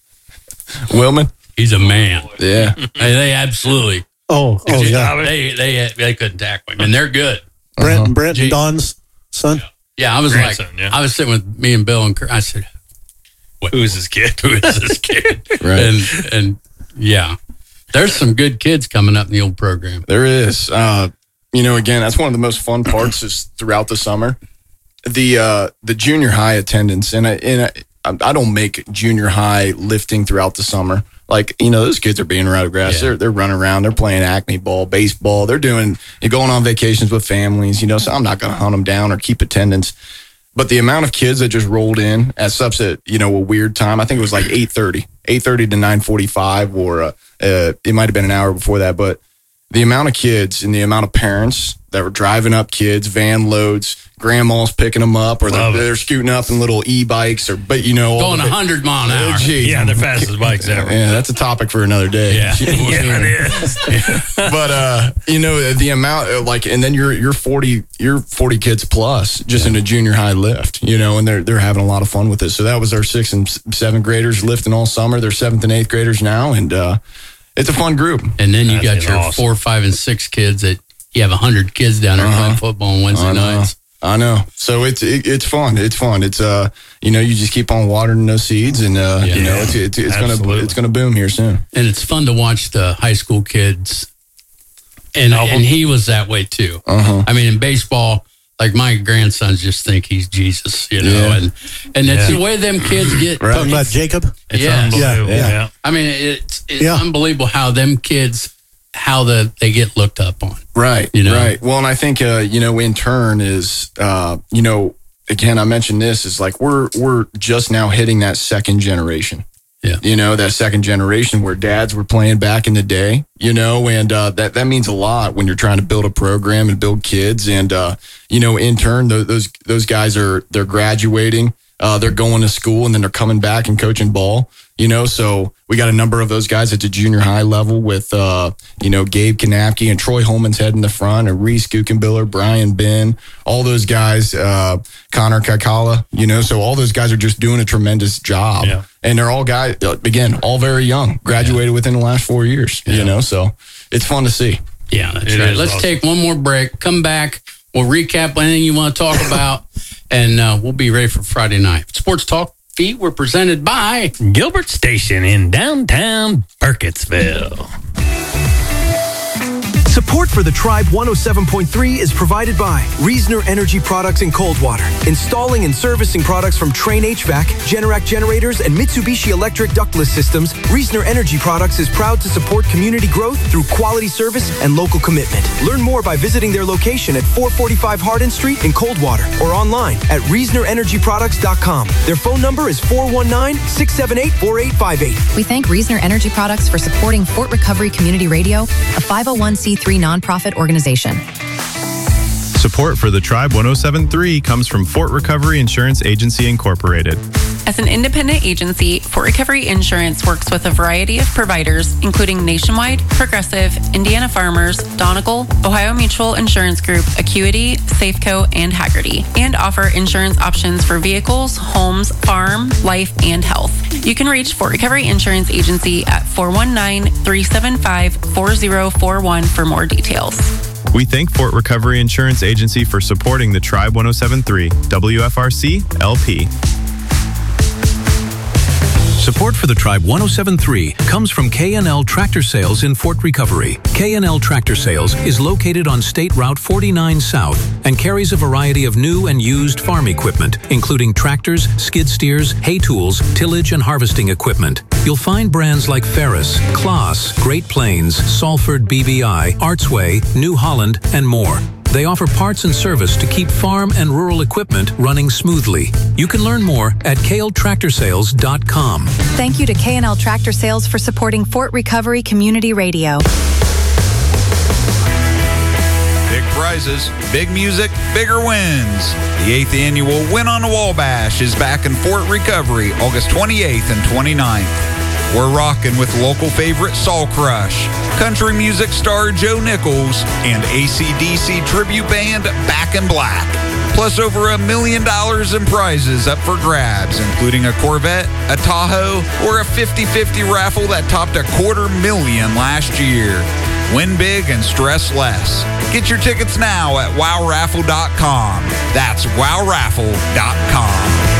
Willman, he's a man. Yeah, they, they absolutely. Oh, oh yeah. They they they couldn't tackle him, and they're good. Brent, uh-huh. Brent, and Don's son. Yeah, I was Grandson, like, yeah. I was sitting with me and Bill, and Kurt, I said, Who is this kid? "Who is this kid?" Right. And and yeah, there's some good kids coming up in the old program. There is. Uh, you know, again, that's one of the most fun parts is throughout the summer. The uh, the junior high attendance, and I, and I, I don't make junior high lifting throughout the summer. Like, you know, those kids are being around the grass. Yeah. They're they're running around. They're playing Acme ball, baseball. They're doing they're going on vacations with families. You know, so I'm not going to hunt them down or keep attendance. But the amount of kids that just rolled in at such a, you know, a weird time. I think it was like eight thirty, eight thirty to nine forty-five, or uh, uh, it might have been an hour before that. But the amount of kids and the amount of parents that were driving up kids, van loads, grandmas picking them up, or they're, they're scooting up in little e-bikes, or, but you know, Going a hundred mile an hour. Oh, geez. Yeah, they're fastest bikes ever. Yeah, that's a topic for another day. Yeah, yeah, it is. But uh, you know, the amount of, like, and then you're you're forty you're forty kids plus just in a junior high lift, you know, and they're they're having a lot of fun with it. So that was our sixth and seventh graders lifting all summer. They're seventh and eighth graders now, and uh, it's a fun group. And then you That's got your awesome. four, five, and six kids that you have a hundred kids down there Uh-huh. playing football on Wednesday I know. nights. I know. So it's it, it's fun. It's fun. It's uh you know, you just keep on watering those seeds, and uh Yeah. you know it's it's, it's gonna Absolutely. it's gonna boom here soon. And it's fun to watch the high school kids. And Album. and he was that way too. Uh-huh. I mean, in baseball, like my grandsons just think he's Jesus, you know, Yeah. and and it's Yeah. the way them kids get. Right. Talking about Jacob. It's Yeah. unbelievable. Yeah, Yeah. I mean, it's it's Yeah. unbelievable how them kids how the they get looked up on. Right. You know? Right. Well, and I think uh, you know, in turn is uh, you know, again, I mentioned this is like we're we're just now hitting that second generation. Yeah. You know, that second generation where dads were playing back in the day, you know, and uh, that, that means a lot when you're trying to build a program and build kids. And, uh, you know, in turn, those, those, those guys are, they're graduating, uh, they're going to school, and then they're coming back and coaching ball, you know, so we got a number of those guys at the junior high level with, uh, you know, Gabe Kanapke and Troy Holman's head in the front, and Reese Gukenbiller, Brian Ben, all those guys, uh, Connor Kakala, you know, so all those guys are just doing a tremendous job. Yeah. And they're all guys, again, all very young, graduated within the last four years, you know, so it's fun to see. Yeah, that's It right. is Let's awesome. take one more break. Come back. We'll recap anything you want to talk about, and uh, we'll be ready for Friday night. Sports Talk Feet were presented by Gilbert Station in downtown Burkittsville. Support for the Tribe one oh seven point three is provided by Reasoner Energy Products in Coldwater, installing and servicing products from Train H V A C, Generac Generators, and Mitsubishi Electric Ductless Systems. Reasoner Energy Products is proud to support community growth through quality service and local commitment. Learn more by visiting their location at four forty-five Hardin Street in Coldwater or online at reasoner energy products dot com. Their phone number is four one nine, six seven eight, four eight five eight. We thank Reasoner Energy Products for supporting Fort Recovery Community Radio, a five oh one c three nonprofit organization. Support for the Tribe one oh seven point three comes from Fort Recovery Insurance Agency Incorporated. As an independent agency, Fort Recovery Insurance works with a variety of providers, including Nationwide, Progressive, Indiana Farmers, Donegal, Ohio Mutual Insurance Group, Acuity, Safeco, and Haggerty, and offer insurance options for vehicles, homes, farm, life, and health. You can reach Fort Recovery Insurance Agency at four one nine, three seven five, four zero four one for more details. We thank Fort Recovery Insurance Agency for supporting the Tribe one oh seven point three, W F R C, L P. Support for the Tribe one oh seven point three comes from K and L Tractor Sales in Fort Recovery. K and L Tractor Sales is located on State Route forty-nine South and carries a variety of new and used farm equipment, including tractors, skid steers, hay tools, tillage, and harvesting equipment. You'll find brands like Ferris, Klaas, Great Plains, Salford B B I, Artsway, New Holland, and more. They offer parts and service to keep farm and rural equipment running smoothly. You can learn more at K L tractor sales dot com. Thank you to K and L Tractor Sales for supporting Fort Recovery Community Radio. Big prizes, big music, bigger wins. The eighth annual Win on the Wall Bash is back in Fort Recovery, August twenty-eighth and twenty-ninth. We're rocking with local favorite Soul Crush, country music star Joe Nichols, and A C D C tribute band Back in Black. Plus over a million dollars in prizes up for grabs, including a Corvette, a Tahoe, or a fifty-fifty raffle that topped a quarter million last year. Win big and stress less. Get your tickets now at wow raffle dot com. That's wow raffle dot com.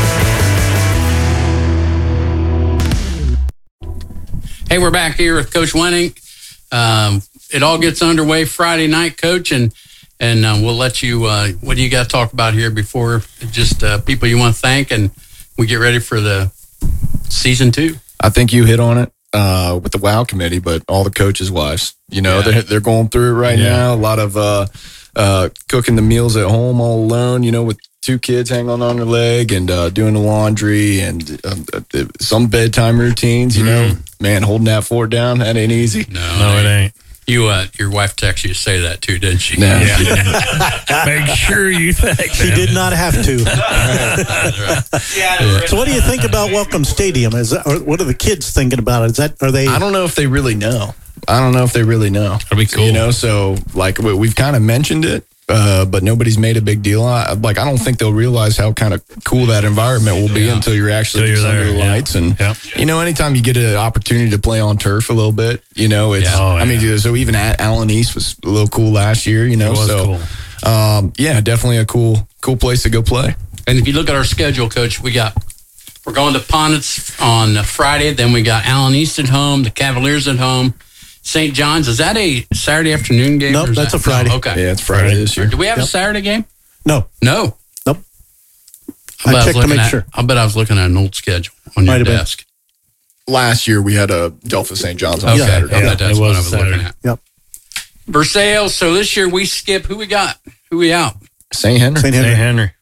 Hey, we're back here with Coach Wenning. Um, it all gets underway Friday night, Coach, and and uh, we'll let you. Uh, what do you got to talk about here before just uh, people you want to thank, and we get ready for the season two? I think you hit on it uh, with the WOW committee, but all the coaches' wives. You know, yeah. they're they're going through it right yeah. now. A lot of uh, uh, cooking the meals at home all alone. You know, with two kids hanging on their leg and uh, doing the laundry and uh, some bedtime routines, you know, mm. man, holding that fort down, that ain't easy. No, no it ain't. You, uh, your wife texted you to say that too, didn't she? No. Yeah. Make sure you thank She them. did not have to. Yeah. So what do you think about Welcome Stadium? Is that, or what are the kids thinking about it? Is that, are they? I don't know if they really know. I don't know if they really know. That'd be cool. You know, so like we- we've kind of mentioned it. Uh, but nobody's made a big deal. I, like, I don't think they'll realize how kind of cool that environment will be yeah. until you're actually you're under the yeah. lights. And, yeah. you know, anytime you get an opportunity to play on turf a little bit, you know, it's, yeah. oh, I mean, yeah. so even at Allen East was a little cool last year, you know, it was so, cool. um, yeah, definitely a cool, cool place to go play. And if you look at our schedule, Coach, we got, we're going to Ponitz on Friday, then we got Allen East at home, the Cavaliers at home. Saint John's, is that a Saturday afternoon game? Nope, that's that, a Friday. No, okay. Yeah, it's Friday this year. Do we have yep. a Saturday game? No. No. Nope. I, I checked to make at, sure. I bet I was looking at an old schedule on your Might have been. desk. Last year we had a Delphi Saint John's on Okay. Saturday. Yeah, that's it what was I was Saturday. looking at. Yep. Versailles, so this year we skip, who we got? Who we out? Saint Henry. Saint Henry. Saint Henry.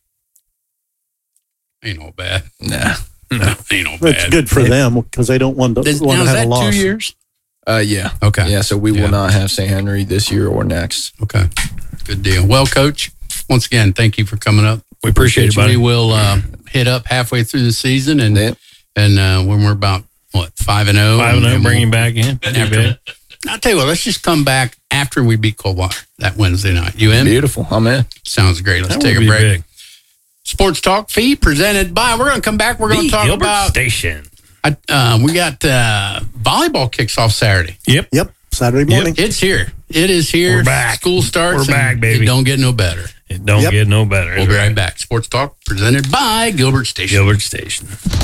Ain't no bad. Nah. No, ain't no bad. It's good for them because they don't want to, Is, want now, to is have a that loss. two years? Uh, yeah. Okay. Yeah, so we Yeah. will not have Saint Henry this year or next. Okay. Good deal. Well, Coach, once again, thank you for coming up. We appreciate it, buddy. We will uh, hit up halfway through the season, and Yeah. and uh, when we're about what five and zero, Five and zero, bring him back in. After, I'll tell you what. Let's just come back after we beat Coldwater that Wednesday night. You in? Beautiful. I'm in. Sounds great. Let's That take would a be break. big. Sports Talk Feed presented by. We're going to come back. We're going to The talk Gilbert about. Station. I, uh, we got uh, volleyball kicks off Saturday. Yep. Yep. Saturday morning. It's here. It is here. We're back. School starts. We're back, and baby. It don't get no better. It don't Yep. get no better. We'll be right back. Sports Talk presented by Gilbert Station. Gilbert Station.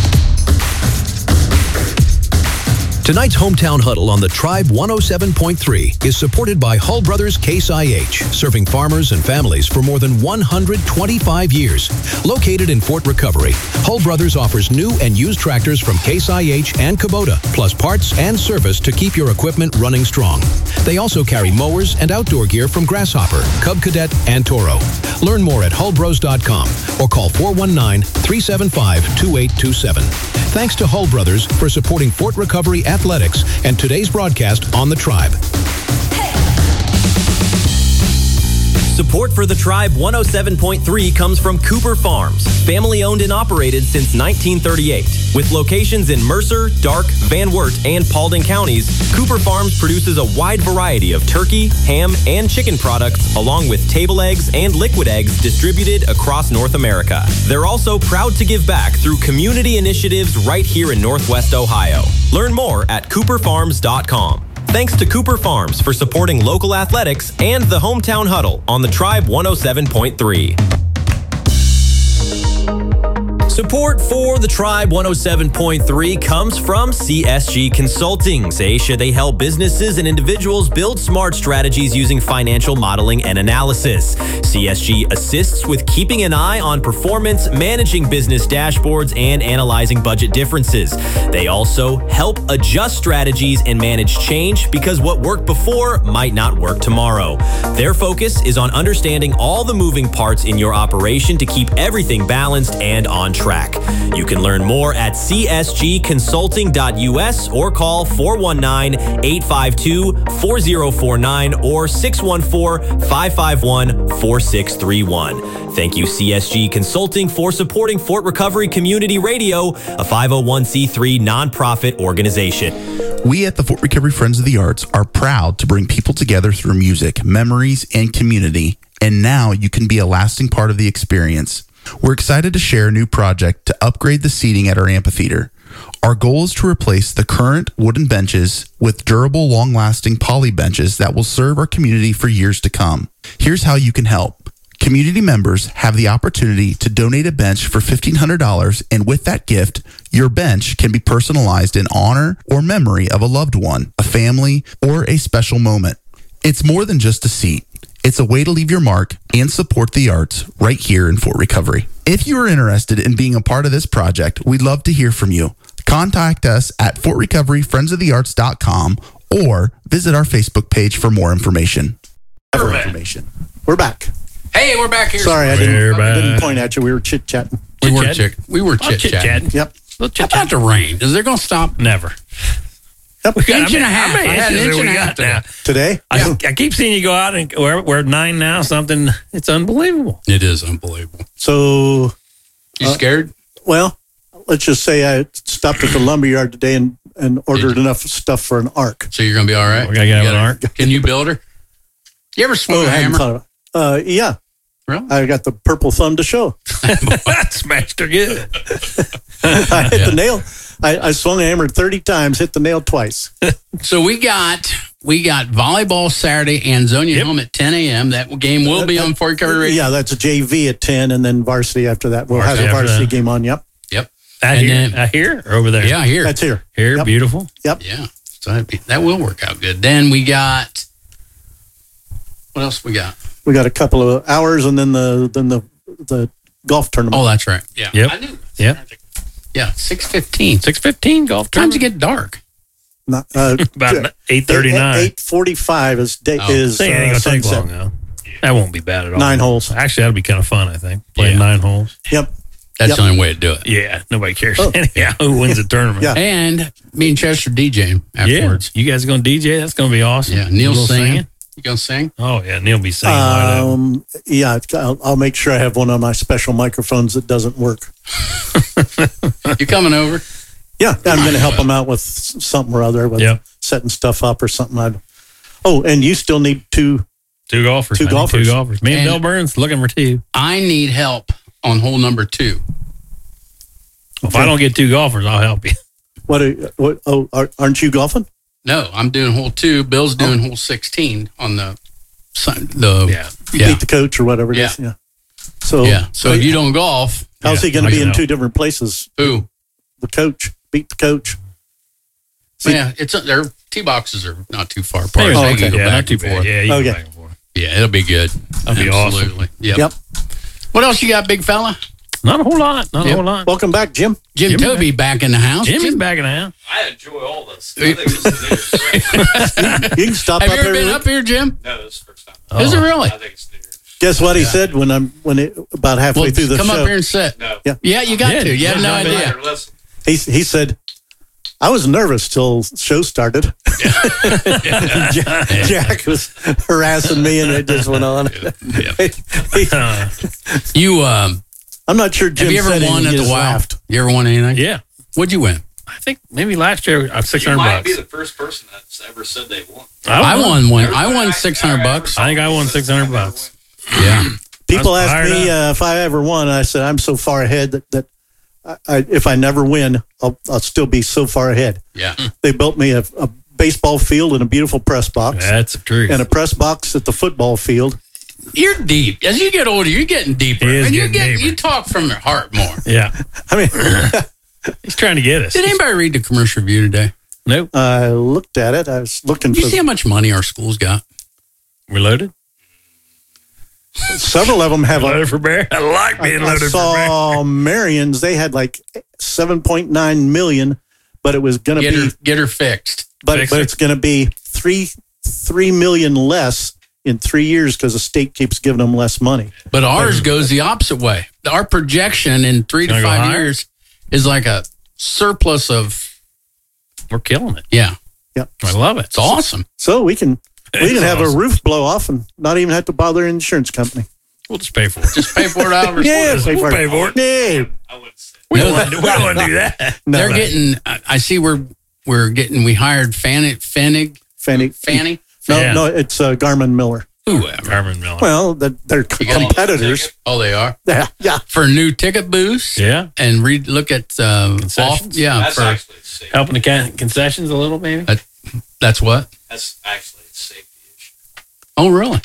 Tonight's Hometown Huddle on the Tribe one oh seven point three is supported by Hull Brothers Case I H, serving farmers and families for more than one hundred twenty-five years. Located in Fort Recovery, Hull Brothers offers new and used tractors from Case I H and Kubota, plus parts and service to keep your equipment running strong. They also carry mowers and outdoor gear from Grasshopper, Cub Cadet, and Toro. Learn more at hull bros dot com or call four one nine, three seven five, two eight two seven. Thanks to Hull Brothers for supporting Fort Recovery Athletics and today's broadcast on the Tribe. Support for the Tribe one oh seven point three comes from Cooper Farms, family owned and operated since nineteen thirty-eight. With locations in Mercer, Dark, Van Wert, and Paulding counties, Cooper Farms produces a wide variety of turkey, ham, and chicken products, along with table eggs and liquid eggs distributed across North America. They're also proud to give back through community initiatives right here in Northwest Ohio. Learn more at cooper farms dot com. Thanks to Cooper Farms for supporting local athletics and the Hometown Huddle on the Tribe one oh seven point three. Support for the Tribe one oh seven point three comes from C S G Consulting. Saisha, they help businesses and individuals build smart strategies using financial modeling and analysis. C S G assists with keeping an eye on performance, managing business dashboards, and analyzing budget differences. They also help adjust strategies and manage change because what worked before might not work tomorrow. Their focus is on understanding all the moving parts in your operation to keep everything balanced and on track. You can learn more at c s g consulting dot u s or call four one nine, eight five two, four zero four nine or six one four, five five one, four six three one. Thank you, C S G Consulting, for supporting Fort Recovery Community Radio, a five oh one c three nonprofit organization. We at the Fort Recovery Friends of the Arts are proud to bring people together through music, memories, and community, and now you can be a lasting part of the experience. We're excited to share a new project to upgrade the seating at our amphitheater. Our goal is to replace the current wooden benches with durable, long-lasting poly benches that will serve our community for years to come. Here's how you can help. Community members have the opportunity to donate a bench for fifteen hundred dollars, and with that gift, your bench can be personalized in honor or memory of a loved one, a family, or a special moment. It's more than just a seat. It's a way to leave your mark and support the arts right here in Fort Recovery. If you are interested in being a part of this project, we'd love to hear from you. Contact us at fort recovery friends of the arts dot com or visit our Facebook page for more information. For information. We're back. Hey, we're back here. Sorry, I didn't, I didn't point at you. We were chit chatting. We were chit. We were chit chatting. Yep. How about the rain? Is it going to stop? Never. Yep. We got, Inch and a half. How many I had an inches inch have and we a half got now? Today? I, I keep seeing you go out and we're, we're at nine now, something. It's unbelievable. It is unbelievable. So. You scared? Uh, well, let's just say I stopped at the lumberyard today and, and ordered enough stuff for an ark. So you're going to be all right? We got to get an ark. Can you build her? You ever swung Oh, a I hadn't hammer? thought of it. Uh, yeah. Really? I got the purple thumb to show. That smashed her good. I hit Yeah. the nail. I, I swung a hammer thirty times, hit the nail twice. So we got we got volleyball Saturday, Ansonia home at ten a.m. That game will be on Fort Recovery Radio. Yeah, that's a J V at ten, and then varsity after that. We'll Varsity have a after varsity that. game on. Yep. Yep. Out And here, then- out here or over there? Yeah, here. That's here. Here, Yep. beautiful. Yep. Yeah. So that'd be, that will work out good. Then we got what else we got? We got a couple of hours, and then the then the the golf tournament. Oh, that's right. Yeah. Yep. I knew. Yep. Yeah. Six fifteen. six fifteen golf Times tournament. to get dark. Not, uh, About eight thirty-nine. Eight forty-five is day Oh. is They ain't uh, gonna take sunset. long though. That won't be bad at all. Nine holes. Actually, that'll be kind of fun. I think playing Yeah. nine holes. Yep. That's Yep. the only way to do it. Yeah, nobody cares. Oh. Anyhow, who wins the tournament? Yeah. And me and Chester DJing yeah. afterwards. You guys gonna D J? That's gonna be awesome. Yeah. Neil A little singing. You gonna sing? Oh yeah, Neil be singing. right now. Um, yeah, I'll, I'll make sure I have one of my special microphones that doesn't work. You coming over? Yeah, I'm going to help them out with s- something or other, with Yep. setting stuff up or something. I'd, oh, and you still need two. Two golfers. Two I need golfers. Two golfers. Me and, And- Bill Burns looking for two. I need help on hole number two. If I don't get two golfers, I'll help you. What? Are, what oh, are, aren't you golfing? No, I'm doing hole two. Bill's doing hole sixteen on the sun- the Yeah. You yeah beat the coach or whatever it is. Yeah. So yeah. So if you don't golf, how's Yeah, he going I to be can in help. two different places? who? The coach beat the coach. See- yeah, it's their tee boxes are not too far apart. Hey, so oh, they can okay. go Yeah, back not too and bad. forth. Yeah, you Okay. go back and forth. Yeah, it'll be good. That'll be awesome. Absolutely. Yep. Yep. What else you got, big fella? Not a whole lot. Not Yep. a whole lot. Welcome back, Jim. Jim Jimmy Toby back in the house. Jimmy's Jim, back in the house. I enjoy all this. I think this is the You can stop have up you ever every been week. up here, Jim? No, this is the first time. Is it really? I think it's new. Guess what he said when I'm when it about halfway Well, through the come show. up here and sit. No. Yeah. Yeah, you got Yeah, to. You have no yeah, idea. Better listen. He he said, I was nervous till show started. Jack, Jack was harassing me, and it just went on. Uh, You um, I'm not sure Jim have you ever said won anything, at he the just Wild? laughed. You ever won anything? yeah. What'd you win? I think maybe last year uh, six You hundred might bucks. be the first person that's ever said they won. I won one. I won six hundred bucks. I think I won six hundred bucks. Yeah. People I was ask fired me uh, if I ever won. I said I'm so far ahead that, that I, I, if I never win, I'll, I'll still be so far ahead. Yeah. They built me a, a baseball field and a beautiful press box, That's the truth. and a press box at the football field. You're deep. As you get older, you're getting deeper. He is and you getting get deeper. you talk from your heart more. Yeah. I mean, he's trying to get us. Did anybody read the commercial review today? Nope. I looked at it. I was looking You for see how much money our schools got? We're loaded. several of them have a, Loaded for bear. I like being I loaded for bear. saw Marion's. They had like seven point nine million, but it was going to Get be her, get her fixed. but, Fix but it. it's going to be three three million less in three years because the state keeps giving them less money. But ours goes the opposite way. Our projection in three to Gonna go five higher? years is like a surplus of. We're killing it. Yeah, Yeah, I love it. it's awesome. so we can we It's can have awesome. a roof blow off and not even have to bother an insurance company. We'll just pay for it. Just pay for it out of our Yeah, schools. pay for We'll it. pay for it. Yeah. We don't want to, we don't want to do that. No, They're no. getting. I I see. We're we're getting. We hired Fanny. Fanny. Fanny. Fanny. No, Yeah. no, it's uh, Garmin Miller. Whoever. Carmen Miller. Well, the, they're You got any competitors. Oh, they are. Yeah, yeah. For new ticket booths. Yeah. And read. Look at uh, off. Concessions? Yeah. That's For, actually safe. Helping the con- concessions a little, maybe. that, that's what. That's actually a safety issue. Oh, really?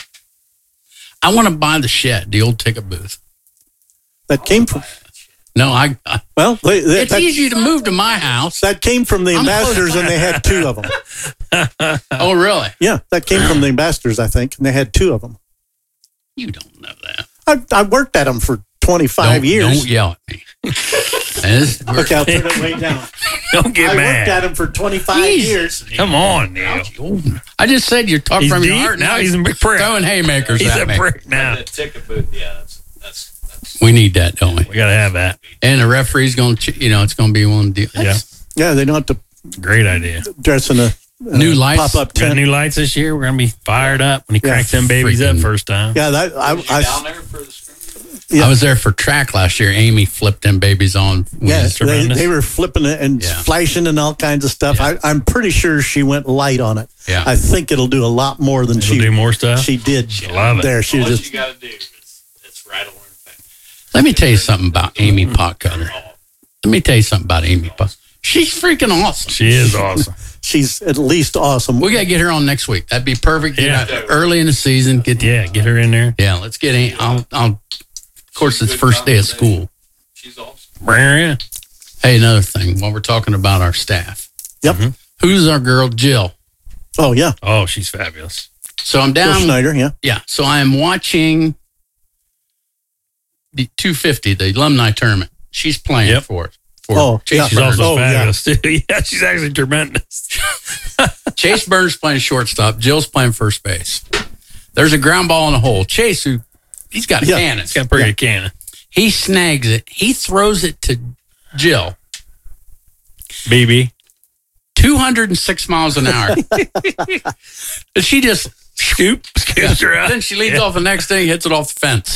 I want to buy the shed, the old ticket booth. That came from No, I. I well, they, they, it's that, easy to move to my house. that came from the I'm ambassadors, close. and they had two of them. Oh, really? Yeah, that came from the ambassadors, I think, and they had two of them. You don't know that. I, I worked at them for twenty-five don't, years. Don't yell at me. This- we're- Okay, I'll turn it way down. Don't get I mad. worked at them for twenty-five Jeez. years. Come on, Neil. I just said you're talking He's from your deep. heart. Now he's a big prick. throwing haymakers He's at a me. prick now. The ticket booth, yeah, that's that's that's We need that, don't we? We got to have that. And the referee's going to, you know, it's going to be one deal. Yeah. Yeah, they don't have to Great idea. dress in a uh, New lights. pop-up Got tent. new lights this year. We're going to be fired up when he Yeah. cracks them babies up Freaking- first time. Yeah, that I, Was you I, down there for the screen? Yeah. I was there for track last year. Amy flipped them babies on. yeah, Mister they, Tremendous. they were flipping it and Yeah. flashing and all kinds of stuff. Yeah. I, I'm pretty sure she went light on it. Yeah. I think it'll do a lot more than It'll she do more stuff. She did. I love it. There, she All was you just got to do is it's rattle and fast. Let me tell you something about Amy Potcutter. Let me tell you something about Amy Pot. She's freaking awesome. She is awesome. she's at least awesome. We got to get her on next week. That'd be perfect. Get Yeah. her early in the season. Get Yeah, get her in there. yeah. Let's get Amy. I'll. I'll of course, it's first day of school. She's awesome. Yeah. Hey, another thing. While we're talking about our staff, Yep. who's our girl Jill? Oh yeah, Oh, she's fabulous. So I'm Bill down. Schneider. Yeah. Yeah. So I am watching the two fifty, the alumni tournament. She's playing Yep. for us. For Oh, Chase yeah. She's Burns. also Oh, yeah. fabulous, too. Yeah, she's actually tremendous. Chase Burns playing shortstop. Jill's playing first base. There's a ground ball in the hole. Chase, who he's got a Yeah. cannon. She's got a pretty good cannon. He snags it. He throws it to Jill. B B. two hundred six miles an hour. And she just Scoop. Scoops her out. then she leads Yeah. off the next thing, hits it off the fence.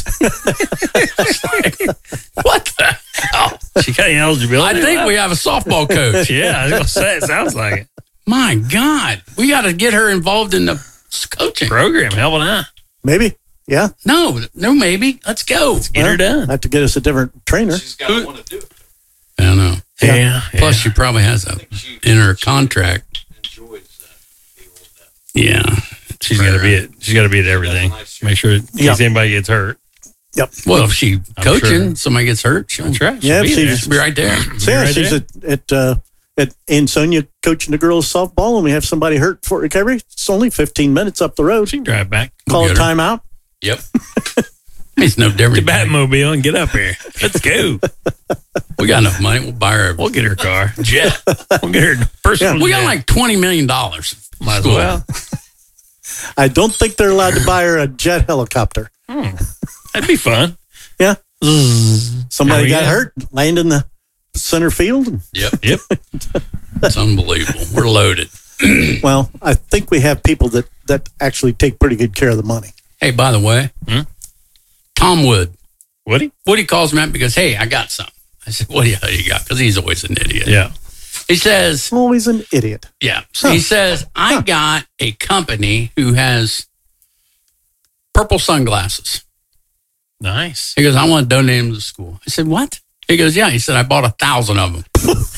What the hell? She got any eligibility? I think we have a softball coach. Yeah, I was going to say, it sounds like it. My God, we got to get her involved in the coaching program. Helping out. Maybe. Yeah. No, no, maybe. Let's go. Let's get her done. Have to get us a different trainer. She's got to want to do it. I don't know. Yeah. yeah. Plus, she probably has a in her contract. Yeah, She's got to be it. She's got to be at everything. Make sure in case Yep. anybody gets hurt. Yep. Well, if she I'm coaching, sure. somebody gets hurt, she'll, That's right. Yeah, She'll be she's- there. she'll be right there. So yeah, right she's there. at at uh, at Ansonia coaching the girls softball, and we have somebody hurt at Fort Recovery. It's only fifteen minutes up the road. She can drive back. Call a get her. timeout. Yep. It's no different. The Batmobile and get up here. Let's go. We got enough money. We'll buy her. We'll get her a car. Jet. We'll get her a personal We got jet. like twenty million dollars. Might as well. I don't think they're allowed to buy her a jet helicopter. Hmm. That'd be fun. Yeah. Somebody Yeah, got yeah. hurt, landed in the center field. Yep. Yep. It's unbelievable. We're loaded. Well, I think we have people that, that actually take pretty good care of the money. Hey, by the way, Hmm? Tom Wood. Woody? Woody calls me up because, hey, I got something. I said, what do you, you got? Because he's always an idiot. Yeah. He says, Always an idiot. yeah. So he says, I got a company who has purple sunglasses. Nice. He goes, I want to donate them to the school. I said, what? He goes, yeah. He said, I bought a thousand of them.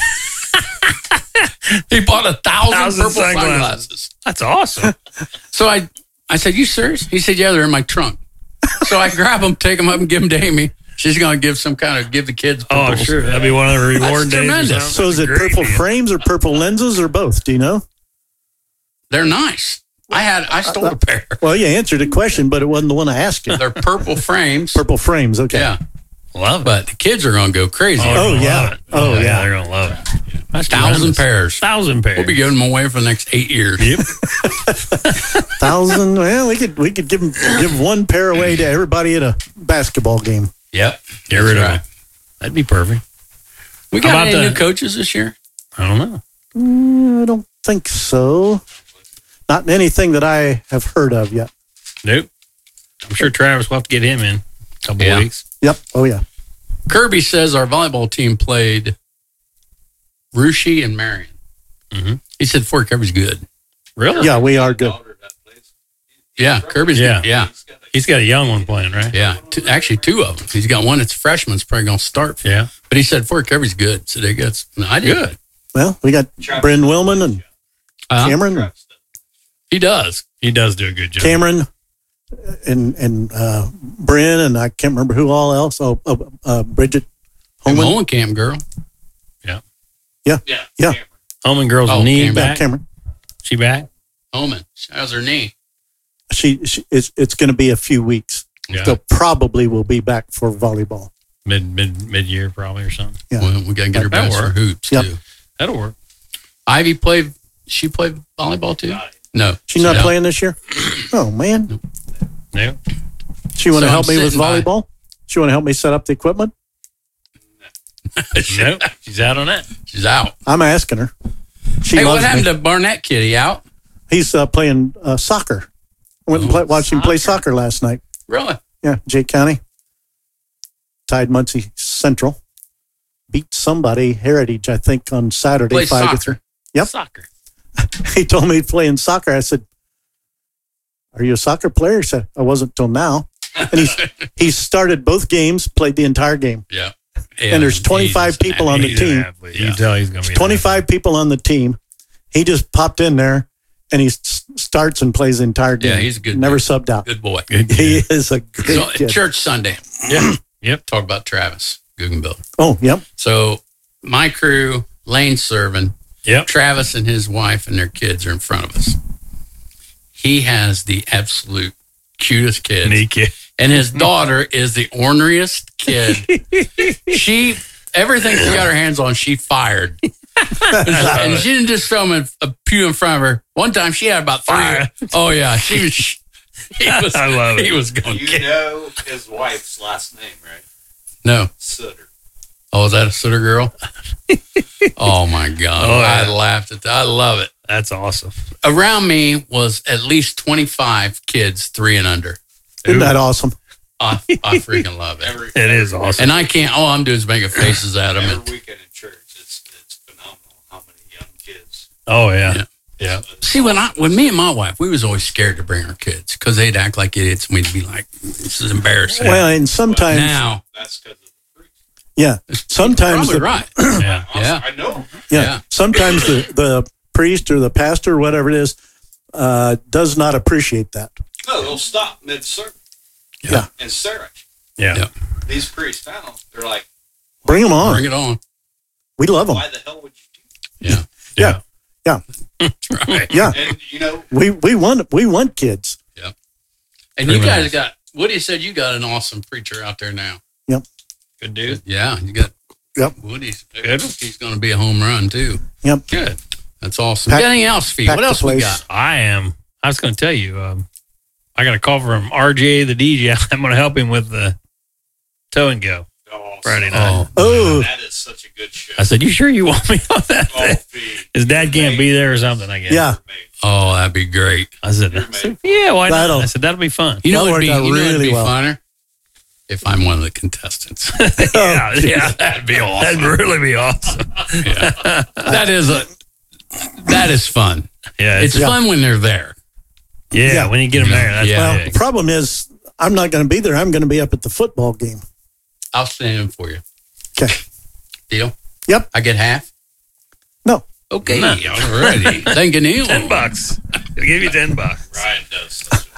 He bought a thousand, Thousand purple sunglasses. sunglasses. That's awesome. So I, I said, you serious? He said, yeah, they're in my trunk. So I grab them, take them up, and give them to Amy. She's going to give some kind of, give the kids Oh, purples. sure. That'd be one of the reward That's days. or tremendous. something. So is it Great purple deal. frames or purple lenses or both? Do you know? They're nice. I had, I stole a pair. Well, you answered the question, but it wasn't the one I asked you. They're purple frames. Purple frames. Okay. Yeah. Love it. But the kids are going to go crazy. Oh, Oh, they're gonna yeah. love it. Oh, yeah. They're going to love it. That's Thousand tremendous. pairs. Thousand pairs. We'll be giving them away for the next eight years. Yep. Thousand. Well, we could we could give 'em- give one pair away to everybody at a basketball game. Yep. Get rid That's of right. it. That'd be perfect. We How got about any the- new coaches this year? I don't know. Mm, I don't think so. Not anything that I have heard of yet. Nope. I'm sure Travis will have to get him in a couple Yeah. weeks. Yep. Oh yeah. Kirby says our volleyball team played Rushi and Marion. Mm-hmm. He said Fort Kirby's good. Really? Yeah, we are good. Yeah, Kirby's Yeah. good. Yeah. He's got a young one playing, right? Yeah. Two, actually, two of them. He's got one that's a freshman. That's probably going to start. Yeah. But he said Fort Kirby's good. So they got, no, I did. Good. Well, we got Bryn Willman and Uh-huh. Cameron. He does. He does do a good job. Cameron and and uh, Bryn and I can't remember who all else. Oh, uh, uh, Bridget Home Holman. Camp girl. Yeah. Yeah. Yeah. Holman girl's Oh, knee Cameron. back. Cameron. She back? Holman. How's her knee? She, she it's it's going to be a few weeks. Yeah. So probably will be back for volleyball. Mid mid mid year probably or something. Yeah. Well, we got to get her That'll back for work. hoops, Yep. too. That'll work. Ivy played, she played volleyball, too? No. She's not No. playing this year. Oh man. Yeah. She want to So help I'm me with sitting by. volleyball? She want to help me set up the equipment? Nope. She's out on that. She's out. I'm asking her. She Hey, what loves happened me. to Barnett Kitty? Out? He's uh, playing uh, soccer. I went and play, watched him play soccer last night. Really? Yeah, Jake County. Tied Muncie Central. Beat somebody, Heritage, I think, on Saturday. Play five to soccer. three. Yep. Soccer. He told me he'd play in soccer. I said, "Are you a soccer player?" He said, "I wasn't till now." And he's he started both games, played the entire game. Yeah. And there's twenty-five people on the He's an team. athlete. You can tell he's going to be an twenty-five people on the team. He just popped in there and he s- starts and plays the entire game. Yeah, he's a good Never dude. subbed out. Good boy. He is a good So, kid. church Sunday. Yeah. Yep. Talk about Travis Guggenbill. Oh, yep. So my crew, Lane serving, Yep. Travis and his wife and their kids are in front of us. He has the absolute cutest kids. Neat kid. And his daughter is the orneriest kid. She, everything she got her hands on, she fired. And she didn't just throw him in a pew in front of her. One time she had about three. Oh, yeah. She was, he was, I love it. he was going You to get know his wife's last name, right? No. Sutter. Oh, is that a Sutter girl? Oh, my God. Oh, yeah. I laughed at that. I love it. That's awesome. Around me was at least twenty-five kids, three and under. Isn't that awesome? I, I freaking love it. Every, It is awesome. And I can't, all I'm doing is making faces at them. every weekend in church, it's it's phenomenal how many young kids. Oh, yeah. Yeah. Yeah. See, when I, when me and my wife, we was always scared to bring our kids because they'd act like idiots and we'd be like, this is embarrassing. Well, and sometimes, now, That's because of the priest. yeah, sometimes, probably the, right. Yeah. Yeah. I know. yeah, Yeah. sometimes the, the priest or the pastor, or whatever it is, uh, does not appreciate that. No, they'll stop mid service Yeah. and stare at Yeah. Yeah. you. These priests now, they're like, Bring them on. Bring it on. We love them. why the hell would you do Yeah. Yeah. Yeah. Right. Yeah. that? And you know, We, we want, we want kids. And you guys got, Woody said you got an awesome preacher out there now. Yep. Good dude. Yeah. You got Yep. Woody's. Good. He's going to be a home run, too. Yep. Good. That's awesome. Pack- got anything else, Fee? pack What the else we place. got? I am. I was going to tell you. Um, I got a call from R J, the D J. I'm going to help him with the tow and go oh, Friday so- night. Oh, that is such a good show. I said, "You sure you want me on that Oh, thing? Fee, His dad can't be there or something." I guess. yeah. Oh, that'd be great. I said, You're I said, made. "Yeah, why not?" That'll- I said, "That'll be fun." You know, That'll it'd be, work out you know it'd really be well. funner if I'm one of the contestants. yeah, yeah, that'd be awesome. That'd really be awesome. Yeah. That is a that is fun. Yeah, It's Yeah. fun when they're there. yeah, Yeah. when you get him there, that's Yeah. Well, big. the problem is, I'm not going to be there. I'm going to be up at the football game. I'll stand in for you. Okay. Deal? Yep. I get half? No. Okay. No. Alrighty. Thank you, Neil. ten bucks. I'll give you ten bucks. Ryan does such a nice job.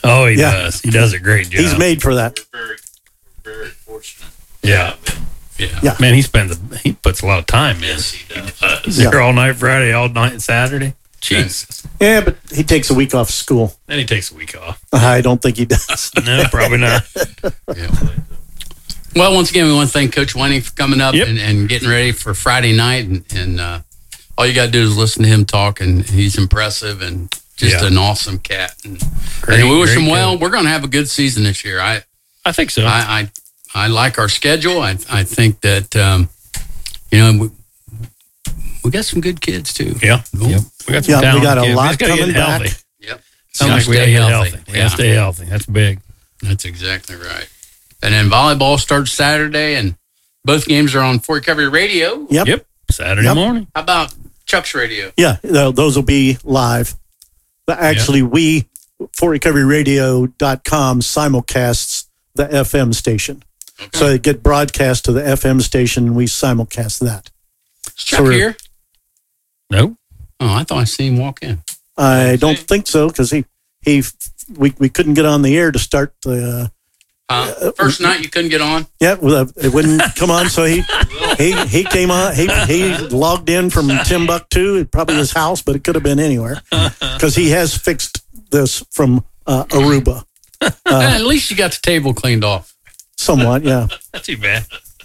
Oh, he Yeah. does. He does a great job. He's made for that. Very, very fortunate. Yeah. Yeah. Yeah. Man, he spends a, he puts a lot of time in. Yes, he does. He's Yeah. there all night Friday, all night Saturday. Jesus. Yeah, but he takes a week off school. Then he takes a week off. I don't think he does. No, probably not. Yeah. Well, once again, we want to thank Coach Winning for coming up Yep. and, and getting ready for Friday night. And, and uh, all you got to do is listen to him talk, and he's impressive and just Yeah. an awesome cat. And, Great, and we wish great him well. coach. We're going to have a good season this year. I I think so. I I, I like our schedule. I I think that um, you know we, we got some good kids too. yeah. Yep. We got some Yeah, we talented got a kids. lot just gotta get coming back. healthy. Yep. Sounds Gotta like we gotta stay get healthy. healthy. We Yeah. gotta stay healthy. That's big. That's exactly right. And then volleyball starts Saturday, and both games are on Fort Recovery Radio. Yep. Yep. Saturday Yep. morning. How about Chuck's Radio? Yeah, th- those will be live. But actually, we, fort recovery radio dot com, simulcasts the F M station. So it get broadcast to the F M station, and we simulcast that. Is Chuck So we're- here? No. Oh, I thought I seen him walk in. I don't think so, because he, he, we, we couldn't get on the air to start the, Uh, first night you couldn't get on? yeah, well, it wouldn't come on, so he, he, he came on, he, he logged in from Timbuktu, probably his house, but it could have been anywhere, because he has fixed this from uh, Aruba. Uh, At least you got the table cleaned off. Somewhat, yeah. Not too bad.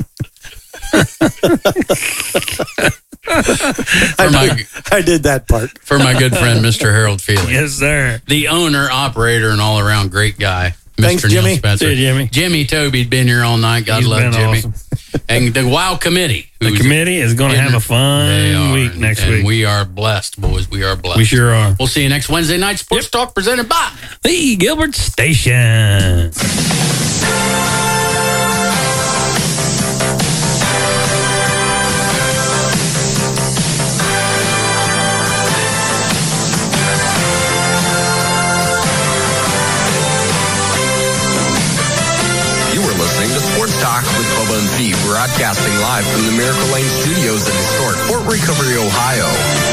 I, my- did, I did that part. For my good friend, Mister Harold Feely. Yes, sir. The owner, operator, and all around great guy. Thanks, Mister Neil Jimmy. Spencer. See you, Jimmy. Jimmy Toby's been here all night. God He's love been Jimmy. awesome. And the WOW Committee. The who's committee is going to in have a They fun are, week and- next and week. we are blessed, boys. We are blessed. We sure are. We'll see you next Wednesday night. Sports Talk presented by The Gilbert Station. You are listening to Sports Talk with Bubba and Pete, broadcasting live from the Miracle Lane Studios in historic Fort Recovery, Ohio.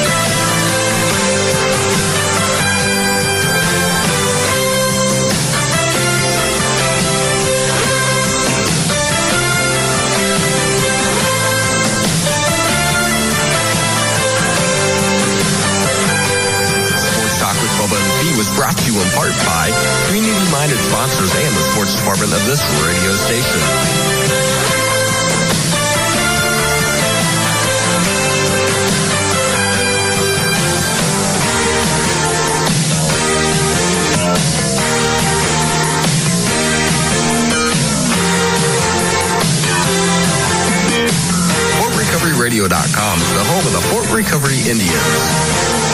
Sports Talk with Bubba and Pete was brought to you in part by community-minded sponsors and the sports department of this radio station. Fort Recovery Radio dot com is the home of the Fort Recovery Indians.